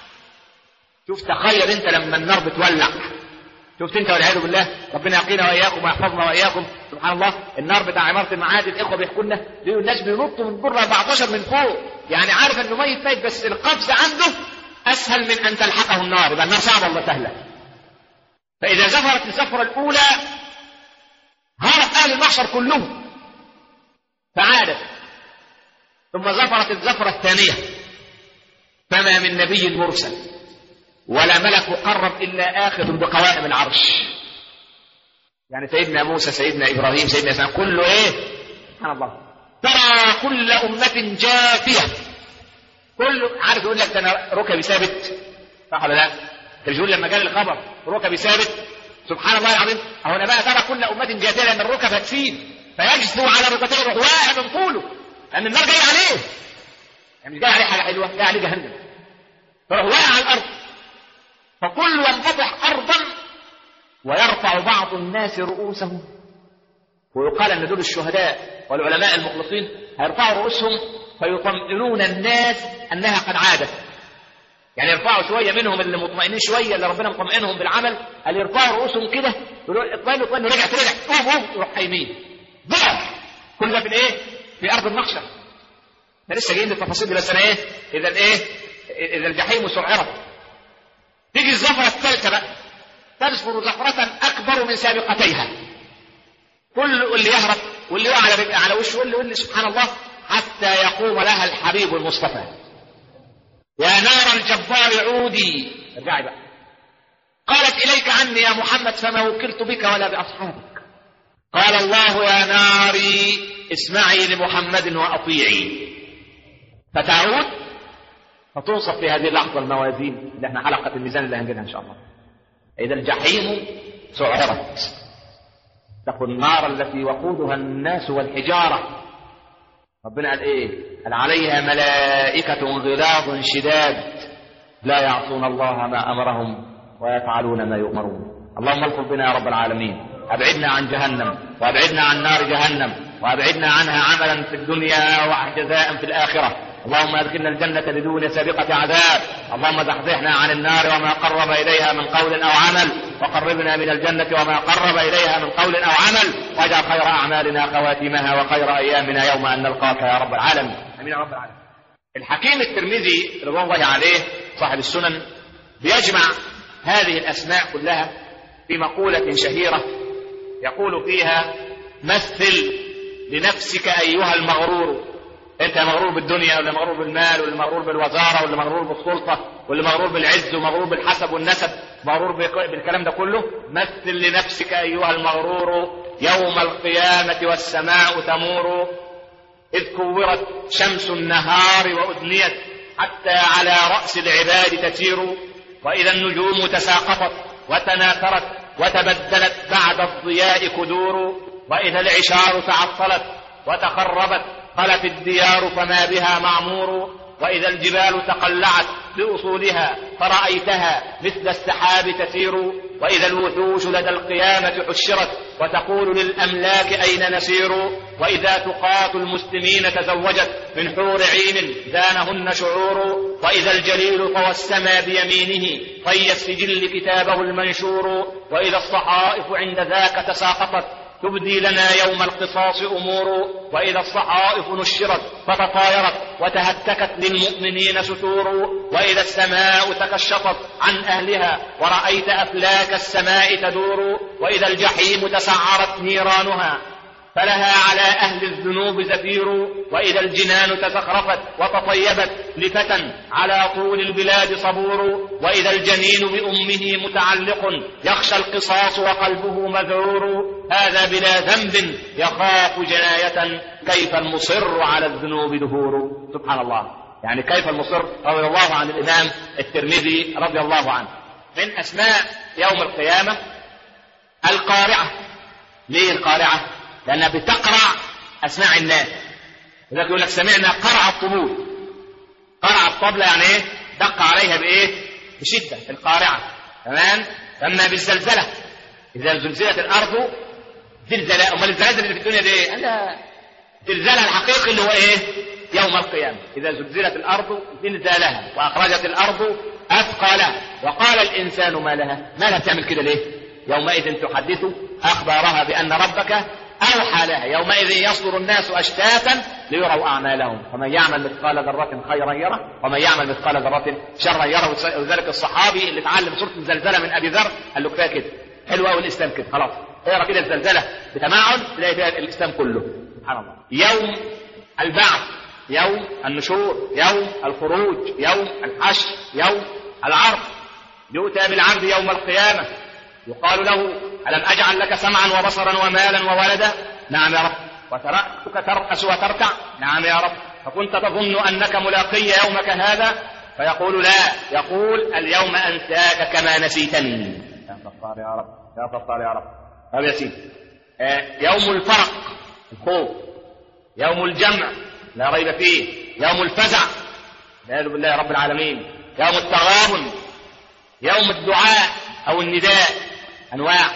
شوف تخيل أنت لما النار بتولع، شفت أنت والعياذ بالله، ربنا يقينا وإياكم ويحفظنا وإياكم. سبحان الله، النار بتاع عمارة المعاد الإخوة بيحكوا لنا ليه الناس بينطوا من بره أربعتاشر من فوق، يعني عارف إنه ميت ميت بس القفز عنده أسهل من أن تلحقه النار، يبقى النار صعبة ولا سهلة. فإذا زفرت الزفرة الأولى هرب أهل المحشر كلهم فعادت، ثم زفرت الزفرة الثانية فما من نبي مرسل ولا ملك مقرب إلا آخذ بقوائم العرش. يعني سيدنا موسى سيدنا إبراهيم سيدنا إسماعيل كله إيه؟ سبحان الله. ترى كل أمة جاثية، كله عارف يقول لك ده أنا ركبي ثابت، صح ولا لا؟ الرجل لما جاء الخبر ركبي ثابت، سبحان الله العظيم. أهو أنا بقى ترى كل أمة جاثية لأن الركب هتفيد، فيجثو على ركبتيه يروح واقع من طوله، لأن النار جاي عليه، يعني مش جاي عليه حاجة حلوة، جاي عليه جهنم، فيروح واقع على الأرض. فكل ينفتح أرضا ويرفع بعض الناس رؤوسهم، ويقال أن دول الشهداء والعلماء المخلصين هيرفعوا رؤوسهم فيطمئنون الناس أنها قد عادت. يعني يرفعوا شوية منهم اللي مطمئنين شوية اللي ربنا مطمئنهم بالعمل، اللي يرفعوا رؤوسهم كده يقولوا اطمئنوا اطمئنوا رجع ترجع قوم قوم يروح قايمين ضعف. كل ده في الايه؟ في أرض المحشر. احنا لسه جايين للتفاصيل دي، بس أنا ايه؟ إذا الايه؟ إذا الجحيم سعرت. تيجي الزفرة الثالثة بقى تزفر زفرة أكبر من سابقتيها، كل اللي يهرب واللي يقع على على وشه واللي واللي سبحان الله حتى يقوم لها الحبيب المصطفى. يا نار الجبار عودي، ارجعي بقى. قالت إليك عني يا محمد فما وكلت بك ولا بأصحابك. قال الله يا ناري اسمعي لمحمد وأطيعي، فتعود فتنصف في هذه اللحظة الموازين اللي احنا حلقة الميزان اللي هنجيلها إن شاء الله. إذا الجحيم سعرت، تقول النار التي وقودها الناس والحجارة. ربنا قال إيه؟ قال عليها ملائكة غلاظ شداد لا يعصون الله ما أمرهم ويفعلون ما يؤمرون. اللهم الطف بنا يا رب العالمين، أبعدنا عن جهنم وأبعدنا عن نار جهنم وأبعدنا عنها عملا في الدنيا وجزاء في الآخرة. اللهم ادخلنا الجنة بدون سابقة عذاب. اللهم زحزحنا عن النار وما قرب إليها من قول أو عمل، وقربنا من الجنة وما قرب إليها من قول أو عمل، واجعل خير أعمالنا خواتمها وخير أيامنا يوم أن نلقاك يا رب العالمين. آمين يا رب العالمين. الحكيم الترمذي رضوان الله عليه صاحب السنن بيجمع هذه الأسماء كلها في مقولة شهيرة يقول فيها: مثل لنفسك أيها المغرور انت مغرور بالدنيا، ولا مغرور بالمال، ولا مغرور بالوزاره، ولا مغرور بالسلطه، ولا مغرور بالعز، ومغرور بالحسب والنسب، مغرور بالكلام ده كله. مثل لنفسك ايها المغرور يوم القيامه والسماء تمور، اذ كورت شمس النهار وادنيت حتى على راس العباد تسير، واذا النجوم تساقطت وتناثرت وتبدلت بعد الضياء كدور، واذا العشار تعطلت وتخربت خلت الديار فما بها معمور، وإذا الجبال تقلعت بأصولها فرأيتها مثل السحاب تسير، وإذا الوحوش لدى القيامة حشرت وتقول للأملاك أين نسير، وإذا تقاة المسلمين تزوجت من حور عين زانهن شعور، وإذا الجليل طوى السما بيمينه طي السجل كتابه المنشور، وإذا الصحائف عند ذاك تساقطت تبدي لنا يوم القصاص أمور، وإذا الصحائف نشرت فتطايرت وتهتكت للمؤمنين ستور، وإذا السماء تكشطت عن أهلها ورأيت أفلاك السماء تدور، وإذا الجحيم تسعرت نيرانها فلها على أهل الذنوب زفير، وإذا الجنان تزخرفت وتطيبت لفتى على طول البلاد صبور، وإذا الجنين بأمه متعلق يخشى القصاص وقلبه مذعور، هذا بلا ذنب يخاف جناية كيف المصر على الذنوب دهور. سبحان الله، يعني كيف المصر. رضي الله عن الإمام الترمذي رضي الله عنه من أسماء يوم القيامة القارعة. ليه القارعة؟ لأنها بتقرع أسماع الناس. لذلك يقول لك سمعنا قرع الطبول. قرع الطبلة يعني إيه؟ دق عليها بإيه؟ بشدة. القارعة تمام. أما بالزلزلة إذا زلزلت الأرض زلزلة. أمال الزلازل اللي في الدنيا دي إيه؟ لا، زلزالها الحقيقي اللي هو إيه؟ يوم القيامة إذا زلزلت الأرض زلزالها وأخرجت الأرض أثقالها وقال الإنسان ما لها. ما لها بتعمل كده ليه؟ يومئذ تحدث أخبارها بأن ربك أوحى لها. يومئذ يصدر الناس أشتاتا ليروا أعمالهم، فمن يعمل مثقال ذرة خيرا يره ومن يعمل مثقال ذرة شرا يره. وذلك الصحابي اللي اتعلم سورة الزلزلة من أبي ذر قال له كفاية كده، حلوة أوي الإسلام كده، خلاص اقرا كده الزلزلة بتمعن تلاقي فيها الإسلام كله. سبحان الله. يوم البعث، يوم النشور، يوم الخروج، يوم الحشر، يوم العرض. يؤتى بالعبد يوم القيامة يقال له ألم أجعل لك سمعا وبصرا ومالا وولدا؟ نعم يا رب. وتركتك ترأس وتركع؟ نعم يا رب. فكنت تظن أنك ملاقي يومك هذا؟ فيقول لا، يقول اليوم أنساك كما نسيتني. يا ستار يا رب، يا ستار يا رب. طيب يا سيدي، يوم الفرق الخوف، يوم الجمع لا ريب فيه، يوم الفزع والعياذ بالله رب العالمين، يوم التغابن، يوم الدعاء أو النداء أنواع.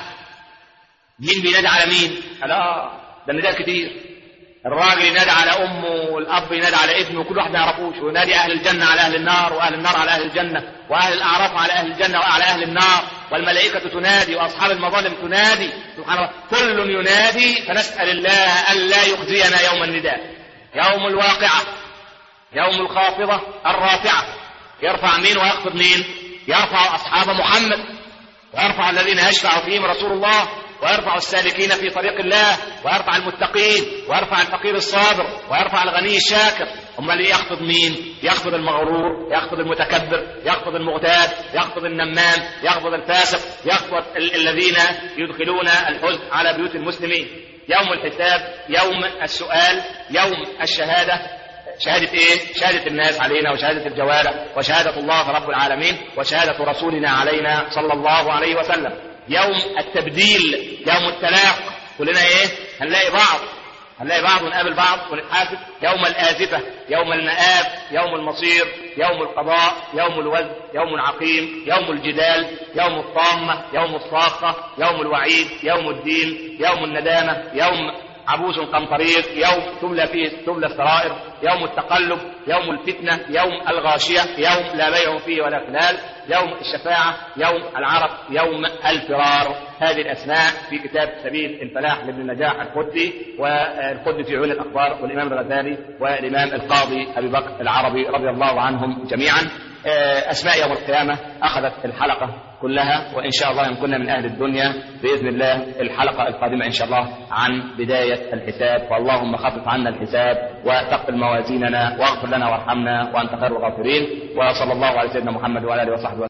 مين بينادي على مين؟ لا، ده النداء كتير. الراجل ينادي على أمه، والأب ينادي على ابنه، وكل واحد ما يعرفوش، وينادي أهل الجنة على أهل النار، وأهل النار على أهل الجنة، وأهل الأعراف على أهل الجنة وعلى أهل النار، والملائكة تنادي وأصحاب المظالم تنادي. سبحان الله، كل ينادي. فنسأل الله ألا يخزينا يوم النداء. يوم الواقعة، يوم الخافضة الرافعة. يرفع مين ويخفض مين؟ يرفع أصحاب محمد، ويرفع الذين يشفع فيهم رسول الله، ويرفع السالكين في طريق الله، ويرفع المتقين، ويرفع الفقير الصابر، ويرفع الغني الشاكر. أمال يخفض مين؟ يخفض المغرور، يخفض المتكبر، يخفض المغتاب، يخفض النمام، يخفض الفاسق، يخفض ال- الذين يدخلون الحزن على بيوت المسلمين. يوم الحساب، يوم السؤال، يوم الشهادة. شهادة ايه؟ شهادة الناس علينا، وشهادة الجوارح، وشهادة الله رب العالمين، وشهادة رسولنا علينا صلى الله عليه وسلم. يوم التبديل، يوم التلاق، كلنا ايه؟ هنلاقي بعض هنلاقي بعض ونقابل بعض ونتحاسب. يوم الآزفة، يوم المآب، يوم المصير، يوم القضاء، يوم الوزن، يوم العقيم، يوم الجدال، يوم الطامة، يوم الصاخة، يوم الوعيد، يوم الدين، يوم الندامة، يوم عبوس قمطرير، يوم تملى فيه تملى السرائر، يوم التقلب، يوم الفتنة، يوم الغاشية، يوم لا بيع فيه ولا خلال، يوم الشفاعة، يوم العرق، يوم الفرار. هذه الأسماء في كتاب سبيل الفلاح لابن النجاح القدسي، والقدسي في عيون الأخبار، والإمام الغزالي، والإمام القاضي أبي بكر العربي رضي الله عنهم جميعا. أسماء يوم القيامة أخذت الحلقة كلها، وإن شاء الله إن كنا من أهل الدنيا بإذن الله الحلقة القادمة إن شاء الله عن بداية الحساب. واللهم خفف عنا الحساب وثقل موازيننا واغفر لنا وارحمنا وأنت خير الغافرين. وصلى الله على سيدنا محمد وعلى آله وصحبه